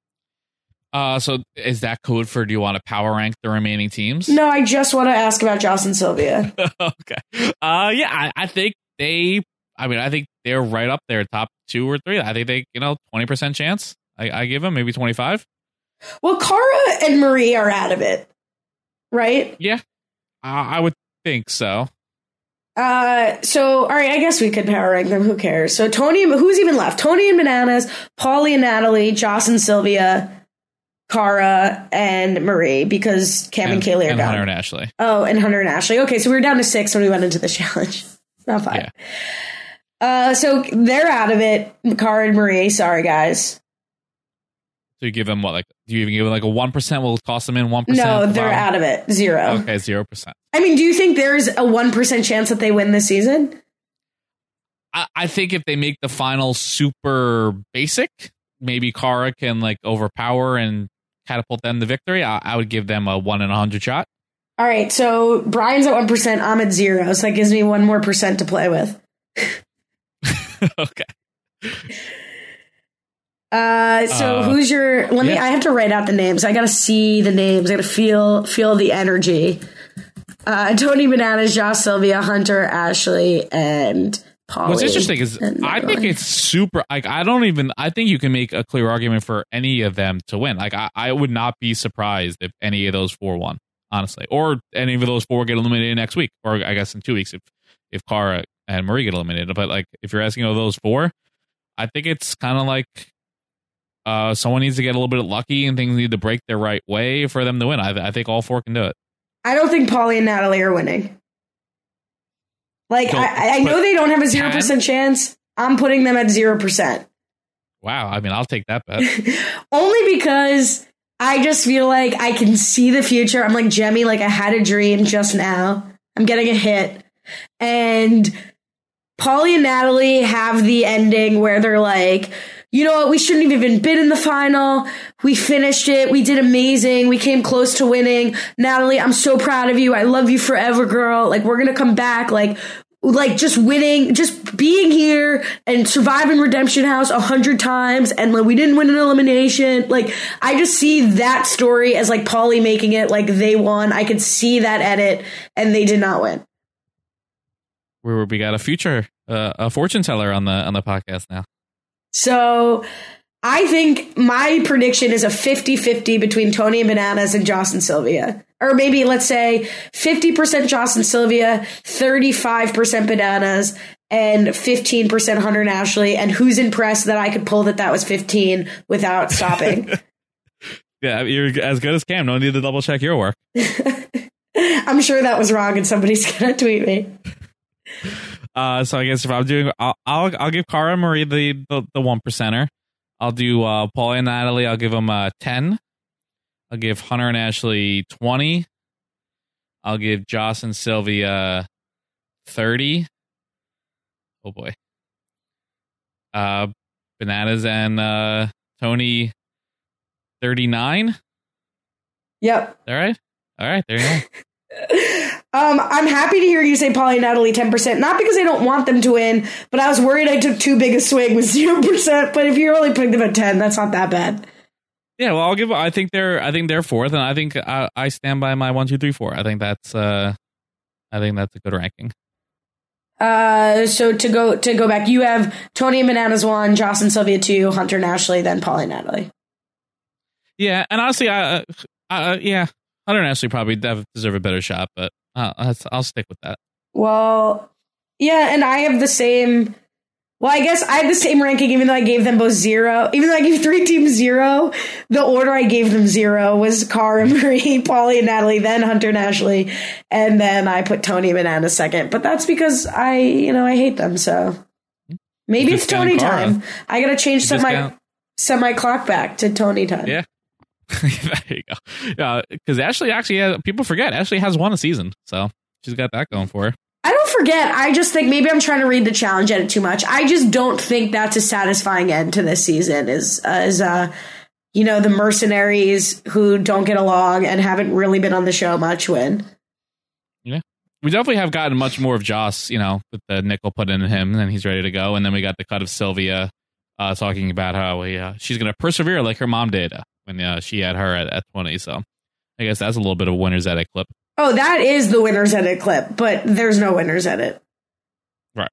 Uh, so is that code for do you want to power rank the remaining teams? No, I just want to ask about Joss and Sylvia. Okay. Uh, yeah, I, I think they, I mean, I think they're right up there, top two or three. I think they, you know, twenty percent chance. I, I give them maybe twenty-five. Well, Cara and Marie are out of it, right? Yeah, uh, I would think so. Uh, so, all right, I guess we could power rank them. Who cares? So Tony, who's even left? Tony and Bananas, Paulie and Natalie, Joss and Sylvia, Cara and Marie, because Cam and, and Kaylee are and gone. Hunter and Ashley. Oh, and Hunter and Ashley. Okay, so we were down to six when we went into the challenge. Not five. Yeah. Uh, so they're out of it. Cara and Marie. Sorry, guys. So you give them what? Like, do you even give them like a one percent? Will it cost them in one percent? No, they're wow. out of it. Zero. Okay, zero percent. I mean, do you think there's a one percent chance that they win this season? I, I think if they make the final super basic, maybe Cara can like overpower and catapult them to victory. I, I would give them a one in a hundred shot. All right, so Brian's at one percent. I'm at zero, so that gives me one more percent to play with. Okay. Uh, so uh, who's your? Let yeah. me. I have to write out the names. I gotta see the names. I gotta feel feel the energy. Uh, Tony, Bananas, Joss, Sylvia, Hunter, Ashley, and Paulie. What's interesting is I think one. it's super. Like I don't even. I think you can make a clear argument for any of them to win. Like I, I would not be surprised if any of those four won, honestly, or any of those four get eliminated next week, or I guess in two weeks if if Cara and Marie get eliminated. But like if you're asking of those four, I think it's kind of like. Uh, someone needs to get a little bit lucky and things need to break their right way for them to win. I, I think all four can do it. I don't think Paulie and Natalie are winning. Like, so, I, I know they don't have a zero percent chance. I'm putting them at zero percent. Wow. I mean, I'll take that bet. Only because I just feel like I can see the future. I'm like Jemmy, like I had a dream just now. I'm getting a hit. And Paulie and Natalie have the ending where they're like, you know what? We shouldn't have even been in the final. We finished it. We did amazing. We came close to winning. Natalie, I'm so proud of you. I love you forever, girl. Like, we're going to come back. Like, like just winning, just being here and surviving Redemption House a hundred times. And like, we didn't win an elimination. Like, I just see that story as like Paulie making it like they won. I could see that edit and they did not win. We we got a future, uh, a fortune teller on the on the podcast now. So I think my prediction is a fifty-fifty between Tony and Bananas and Joss and Sylvia. Or maybe let's say fifty percent Joss and Sylvia, thirty-five percent Bananas, and fifteen percent Hunter and Ashley. And who's impressed that I could pull that that was fifteen without stopping? Yeah, you're as good as Cam. No need to double check your work. I'm sure that was wrong and somebody's going to tweet me. Uh, so I guess if I'm doing, I'll I'll, I'll give Cara and Marie the, the, the one percenter. I'll do uh, Paulie and Natalie. I'll give them a ten. I'll give Hunter and Ashley twenty. I'll give Joss and Sylvia thirty. Oh boy. Uh, Bananas and uh, Tony thirty-nine. Yep. All right. All right. There you go. Um, I'm happy to hear you say Paulie and Natalie ten percent. Not because I don't want them to win, but I was worried I took too big a swing with zero percent. But if you're only putting them at ten, that's not that bad. Yeah, well, I'll give. I think they're. I think they're fourth, and I think I, I stand by my one, two, three, four. I think that's. Uh, I think that's a good ranking. Uh, so to go to go back, you have Tony and Bananas one, Joss and Sylvia two, Hunter and Ashley, then Paulie and Natalie. Yeah, and honestly, I, uh, uh, yeah. Hunter and Ashley probably deserve a better shot, but uh, I'll stick with that. Well, yeah, and I have the same. Well, I guess I have the same ranking, even though I gave them both zero. Even though I gave three teams zero, the order I gave them zero was Cara, Marie, Paulie, and Natalie, then Hunter and Ashley, and then I put Tony and Banana second. But that's because I, you know, I hate them. So maybe it's Tony time. I gotta change set my set my clock back to Tony time. Yeah, there you go. Yeah, because Ashley actually has, people forget Ashley has won a season, so she's got that going for her. I don't forget. I just think maybe I'm trying to read the challenge edit too much. I just don't think that's a satisfying end to this season. Is as uh, you know, the mercenaries who don't get along and haven't really been on the show much win. Yeah, we definitely have gotten much more of Joss. You know, with the nickel put in him, and he's ready to go. And then we got the cut of Sylvia uh, talking about how we, uh, she's going to persevere like her mom did when uh, she had her at, at twenty. So I guess that's a little bit of a winner's edit clip. Oh, that is the winner's edit clip, but there's no winner's edit. Right.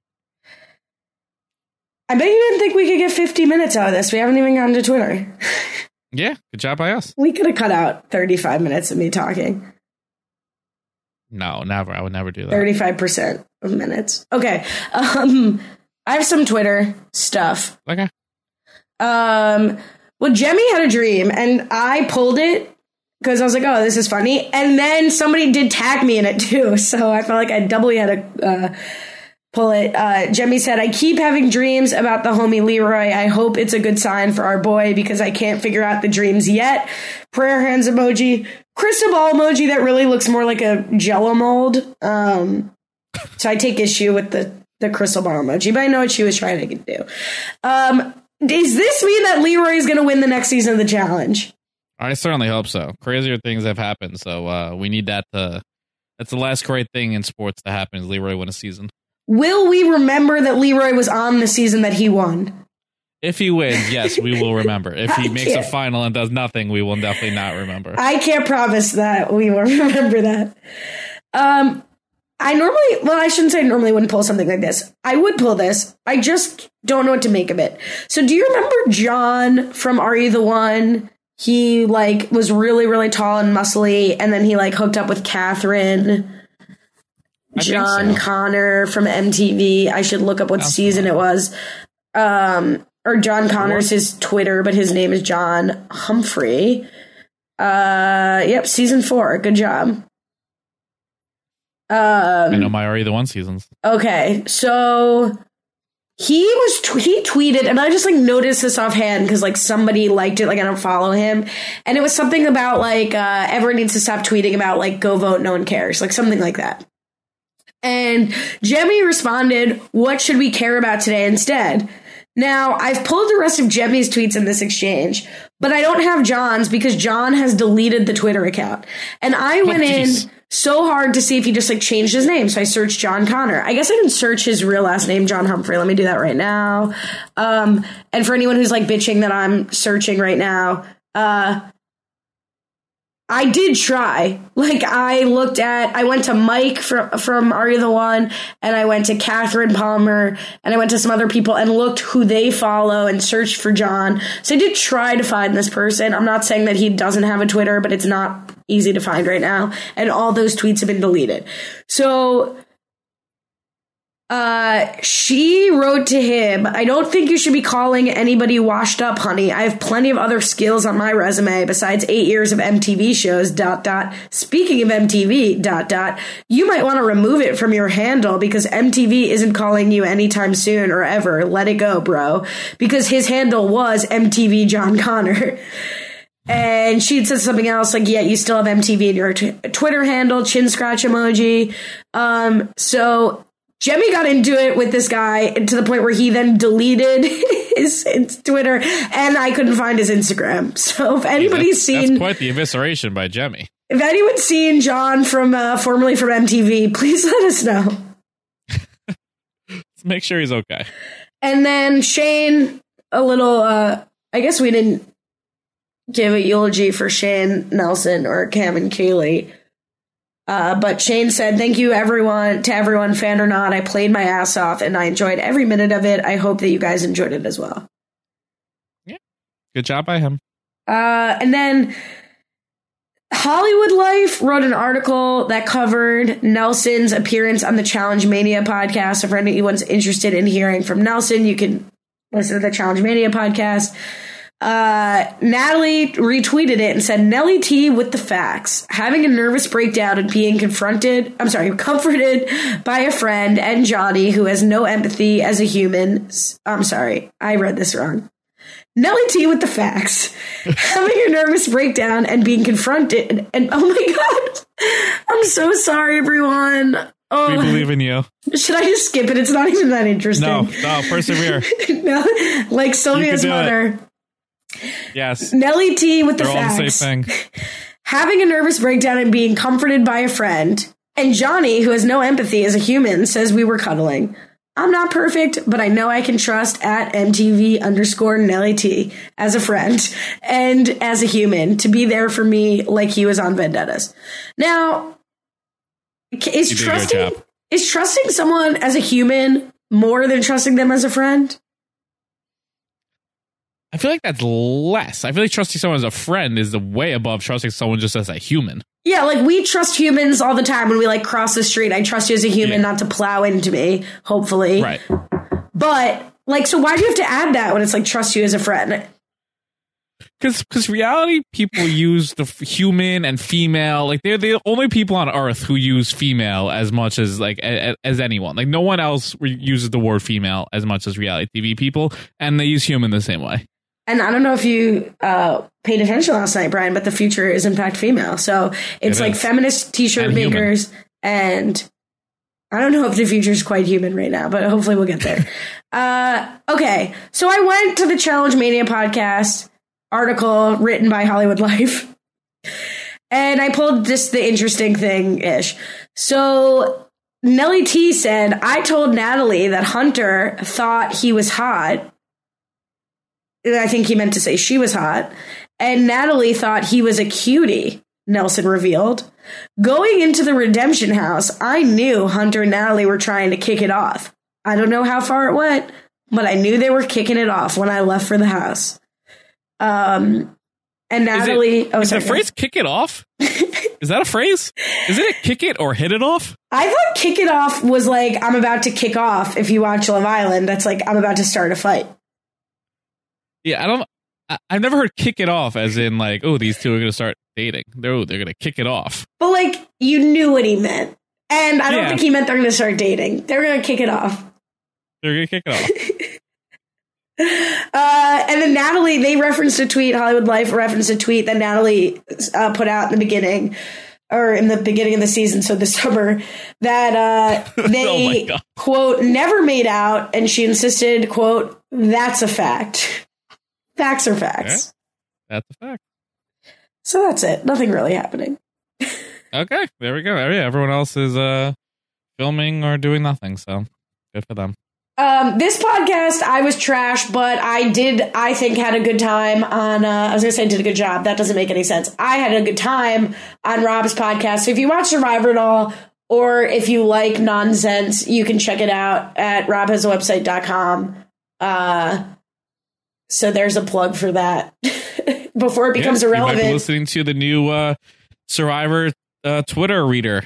I bet you didn't think we could get fifty minutes out of this. We haven't even gotten to Twitter. Yeah, good job by us. We could have cut out thirty-five minutes of me talking. No, never. I would never do that. thirty-five percent of minutes. Okay. Um, I have some Twitter stuff. Okay. Um, well, Jemmy had a dream, and I pulled it because I was like, oh, this is funny. And then somebody did tag me in it, too. So I felt like I doubly had to uh, pull it. Uh, Jemmy said, I keep having dreams about the homie Leroy. I hope it's a good sign for our boy because I can't figure out the dreams yet. Prayer hands emoji. Crystal ball emoji that really looks more like a Jell-O mold. Um, so I take issue with the, the crystal ball emoji, but I know what she was trying to do. Um, does this mean that Leroy is going to win the next season of the challenge? I certainly hope so. Crazier things have happened, so uh, we need that to... That's the last great thing in sports to happen is Leroy win a season. Will we remember that Leroy was on the season that he won? If he wins, yes, we will remember. If he makes a final and does nothing, we will definitely not remember. I can't promise that we will remember that. Um, I normally, well, I shouldn't say I normally wouldn't pull something like this. I would pull this. I just don't know what to make of it. So do you remember John from Are You the One? He, like, was really, really tall and muscly, and then he, like, hooked up with Catherine. John so. Connor from M T V. I should look up what That's season funny. It was. Um, or John Connor's his Twitter, but his name is John Humphrey. Uh, yep, season four. Good job. Um, I know my Are You the One seasons. Okay, so he was t- he tweeted, and I just like noticed this offhand because like somebody liked it. Like I don't follow him, and it was something about like uh, everyone needs to stop tweeting about like go vote, no one cares, like something like that. And Jemmy responded, what should we care about today instead? Now, I've pulled the rest of Jemmy's tweets in this exchange, but I don't have John's because John has deleted the Twitter account. And I went oh, in so hard to see if he just like changed his name. So I searched John Connor. I guess I didn't search his real last name, John Humphrey. Let me do that right now. Um, and for anyone who's like bitching that I'm searching right now, uh, I did try. Like, I looked at, I went to Mike from, from Are You the One, and I went to Catherine Palmer, and I went to some other people and looked who they follow and searched for John. So I did try to find this person. I'm not saying that he doesn't have a Twitter, but it's not easy to find right now. And all those tweets have been deleted. So Uh, she wrote to him, I don't think you should be calling anybody washed up, honey. I have plenty of other skills on my resume besides eight years of M T V shows, dot, dot. Speaking of M T V, dot, dot, you might want to remove it from your handle because M T V isn't calling you anytime soon or ever. Let it go, bro. Because his handle was M T V John Connor. And she'd said something else like, yeah, you still have M T V in your t- Twitter handle, chin scratch emoji. Um, so Jemmy got into it with this guy to the point where he then deleted his, his Twitter, and I couldn't find his Instagram. So if anybody's that's, seen... That's quite the evisceration by Jemmy. If anyone's seen John from, uh, formerly from M T V, please let us know. Let's make sure he's okay. And then Shane, a little, uh, I guess we didn't give a eulogy for Shane Nelson or Cam and Kaylee. Uh, but Shane said, thank you everyone to everyone, fan or not. I played my ass off and I enjoyed every minute of it. I hope that you guys enjoyed it as well. Yeah. Good job by him. Uh, and then Hollywood Life wrote an article that covered Nelson's appearance on the Challenge Mania podcast. So for anyone's interested in hearing from Nelson, you can listen to the Challenge Mania podcast. Uh, Natalie retweeted it and said, Nelly T with the facts. Having a nervous breakdown and being confronted, I'm sorry, comforted by a friend and Johnny who has no empathy as a human. I'm sorry, I read this wrong. Nelly T with the facts. Having a nervous breakdown and being confronted. And oh my God, I'm so sorry, everyone. Oh, we believe in you. Should I just skip it? It's not even that interesting. No, no, persevere. No, like Sylvia's mother. It. Yes. Nelly T with the They're facts. all the same thing. Having a nervous breakdown and being comforted by a friend. And Johnny, who has no empathy as a human, says we were cuddling. I'm not perfect, but I know I can trust at M T V underscore Nelly T as a friend and as a human to be there for me like he was on Vendettas. Now, is trusting is trusting someone as a human more than trusting them as a friend? I feel like that's less. I feel like trusting someone as a friend is the way above trusting someone just as a human. Yeah, like we trust humans all the time when we like cross the street. I trust you as a human yeah. not to plow into me, hopefully. Right. But like, so why do you have to add that when it's like trust you as a friend? Because because reality people use the human and female, like they're the only people on Earth who use female as much as like a, as anyone. Like no one else uses the word female as much as reality T V people, and they use human the same way. And I don't know if you uh, paid attention last night, Brian, but the future is in fact female. So it's it like is. feminist t-shirt and makers. Human. And I don't know if the future is quite human right now, but hopefully we'll get there. uh, okay. So I went to the Challenge Mania podcast article written by Hollywood Life. And I pulled just the interesting thing-ish. So Nelly T said, I told Natalie that Hunter thought he was hot. I think he meant to say she was hot. And Natalie thought he was a cutie, Nelson revealed. Going into the redemption house, I knew Hunter and Natalie were trying to kick it off. I don't know how far it went, but I knew they were kicking it off when I left for the house. Um, and Natalie... Is, it, oh, is sorry, the phrase kick it off? Is that a phrase? Isn't it kick it or hit it off? I thought kick it off was like, I'm about to kick off. If you watch Love Island, that's like, I'm about to start a fight. Yeah, I don't. I, I've never heard "kick it off" as in like, oh, these two are going to start dating. They're oh, they're going to kick it off. But like, you knew what he meant, and I don't yeah. think he meant they're going to start dating. They're going to kick it off. They're going to kick it off. uh, and then Natalie, they referenced a tweet. Hollywood Life referenced a tweet that Natalie uh, put out in the beginning, or in the beginning of the season, so this summer, that uh, they oh quote never made out, and she insisted, quote, that's a fact. Facts are facts. Yeah, that's a fact. So that's it. Nothing really happening. Okay, there we go. Yeah, everyone else is uh, filming or doing nothing, so good for them. Um, this podcast, I was trash, but I did, I think, had a good time on, uh, I was going to say did a good job. That doesn't make any sense. I had a good time on Rob's podcast. So if you watch Survivor at all, or if you like nonsense, you can check it out at rob has a website dot com. Uh, so there's a plug for that before it becomes yeah, irrelevant. You might be listening to the new uh, Survivor uh, Twitter reader.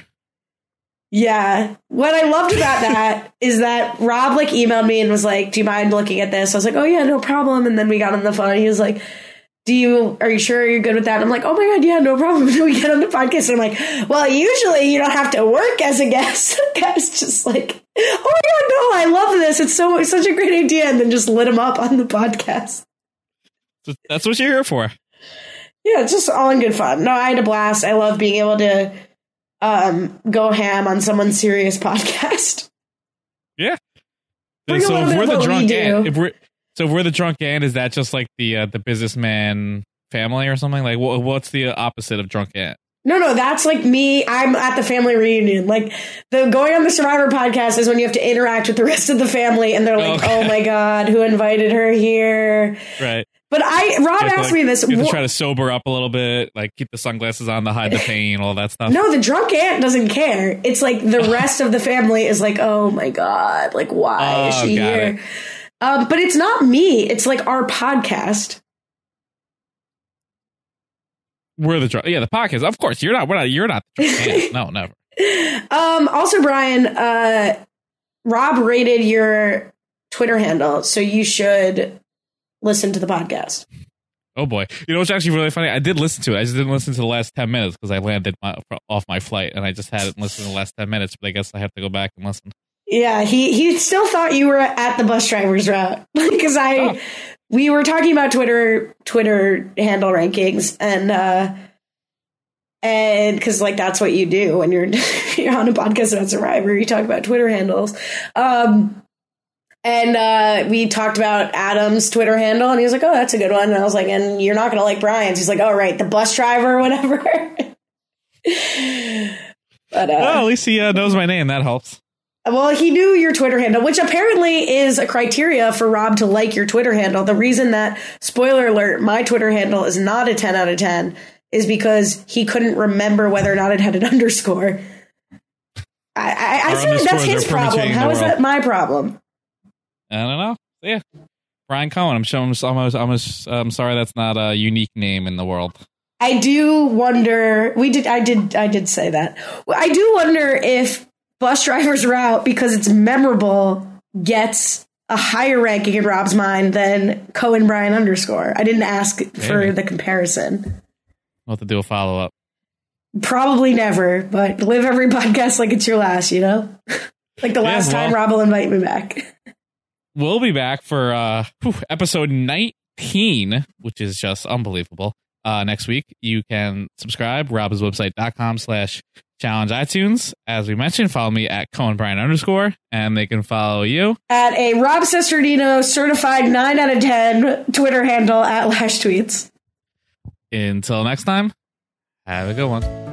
Yeah. What I loved about that is that Rob like emailed me and was like, do you mind looking at this? I was like, oh yeah, no problem. And then we got on the phone and he was like, do you, are you sure you're good with that? And I'm like, oh my God, yeah, no problem. And we get on the podcast and I'm like, well, usually you don't have to work as a guest. The guy's just like, oh my God, no, I love this. It's so, it's such a great idea. And then just lit him up on the podcast. That's what you're here for. Yeah, it's just all in good fun. No, I had a blast. I love being able to um, go ham on someone's serious podcast. Yeah. So if we're the drunk aunt, if we're so if we're the drunk aunt, is that just like the uh, the businessman family or something? Like, what, what's the opposite of drunk aunt? No, no, that's like me. I'm at the family reunion. Like the going on the Survivor podcast is when you have to interact with the rest of the family, and they're like, okay. "Oh my God, who invited her here?" Right. But I, Rob asked like, me this. You have to try to sober up a little bit, like keep the sunglasses on to hide the pain, all that stuff. No, the drunk aunt doesn't care. It's like the rest of the family is like, oh my God, like why oh, is she here? It. Um, but it's not me. It's like our podcast. We're the drunk. Yeah, the podcast. Of course, you're not. We're not. You're not. The drunk man. No, never. Um. Also, Brian, uh, Rob rated your Twitter handle, so you should listen to the podcast. Oh boy! You know what's actually really funny? I did listen to it. I just didn't listen to the last ten minutes because I landed my, off my flight, and I just hadn't listened to the last ten minutes. But I guess I have to go back and listen. Yeah, he he still thought you were at the bus driver's route because I oh. we were talking about Twitter Twitter handle rankings and uh, and because like that's what you do when you're you're on a podcast about Survivor. You talk about Twitter handles. Um, And uh, we talked about Adam's Twitter handle, and he was like, oh, that's a good one. And I was like, and you're not going to like Brian's. He's like, oh, right, the bus driver or whatever. But, uh, well, at least he uh, knows my name. That helps. Well, he knew your Twitter handle, which apparently is a criteria for Rob to like your Twitter handle. The reason that, spoiler alert, my Twitter handle is not a ten out of ten is because he couldn't remember whether or not it had an underscore. I, I, I feel like that's his problem. How is that my problem? I don't know. Yeah, Brian Cohen. I'm sure. I'm. I'm. I'm, I'm sorry. That's not a unique name in the world. I do wonder. We did. I did. I did say that. I do wonder if Bus Driver's Route, because it's memorable, gets a higher ranking in Rob's mind than Cohen Brian underscore. I didn't ask Maybe. for the comparison. We'll have to do a follow up. Probably never. But live every podcast like it's your last. You know, like the last yeah, well, time Rob will invite me back. We'll be back for uh, whew, episode nineteen, which is just unbelievable. Uh, next week, you can subscribe, robhaswebsite.com slash challenge iTunes. As we mentioned, follow me at Cohen Brian underscore, and they can follow you at a Rob Sestardino certified nine out of ten Twitter handle at Lash Tweets. Until next time, have a good one.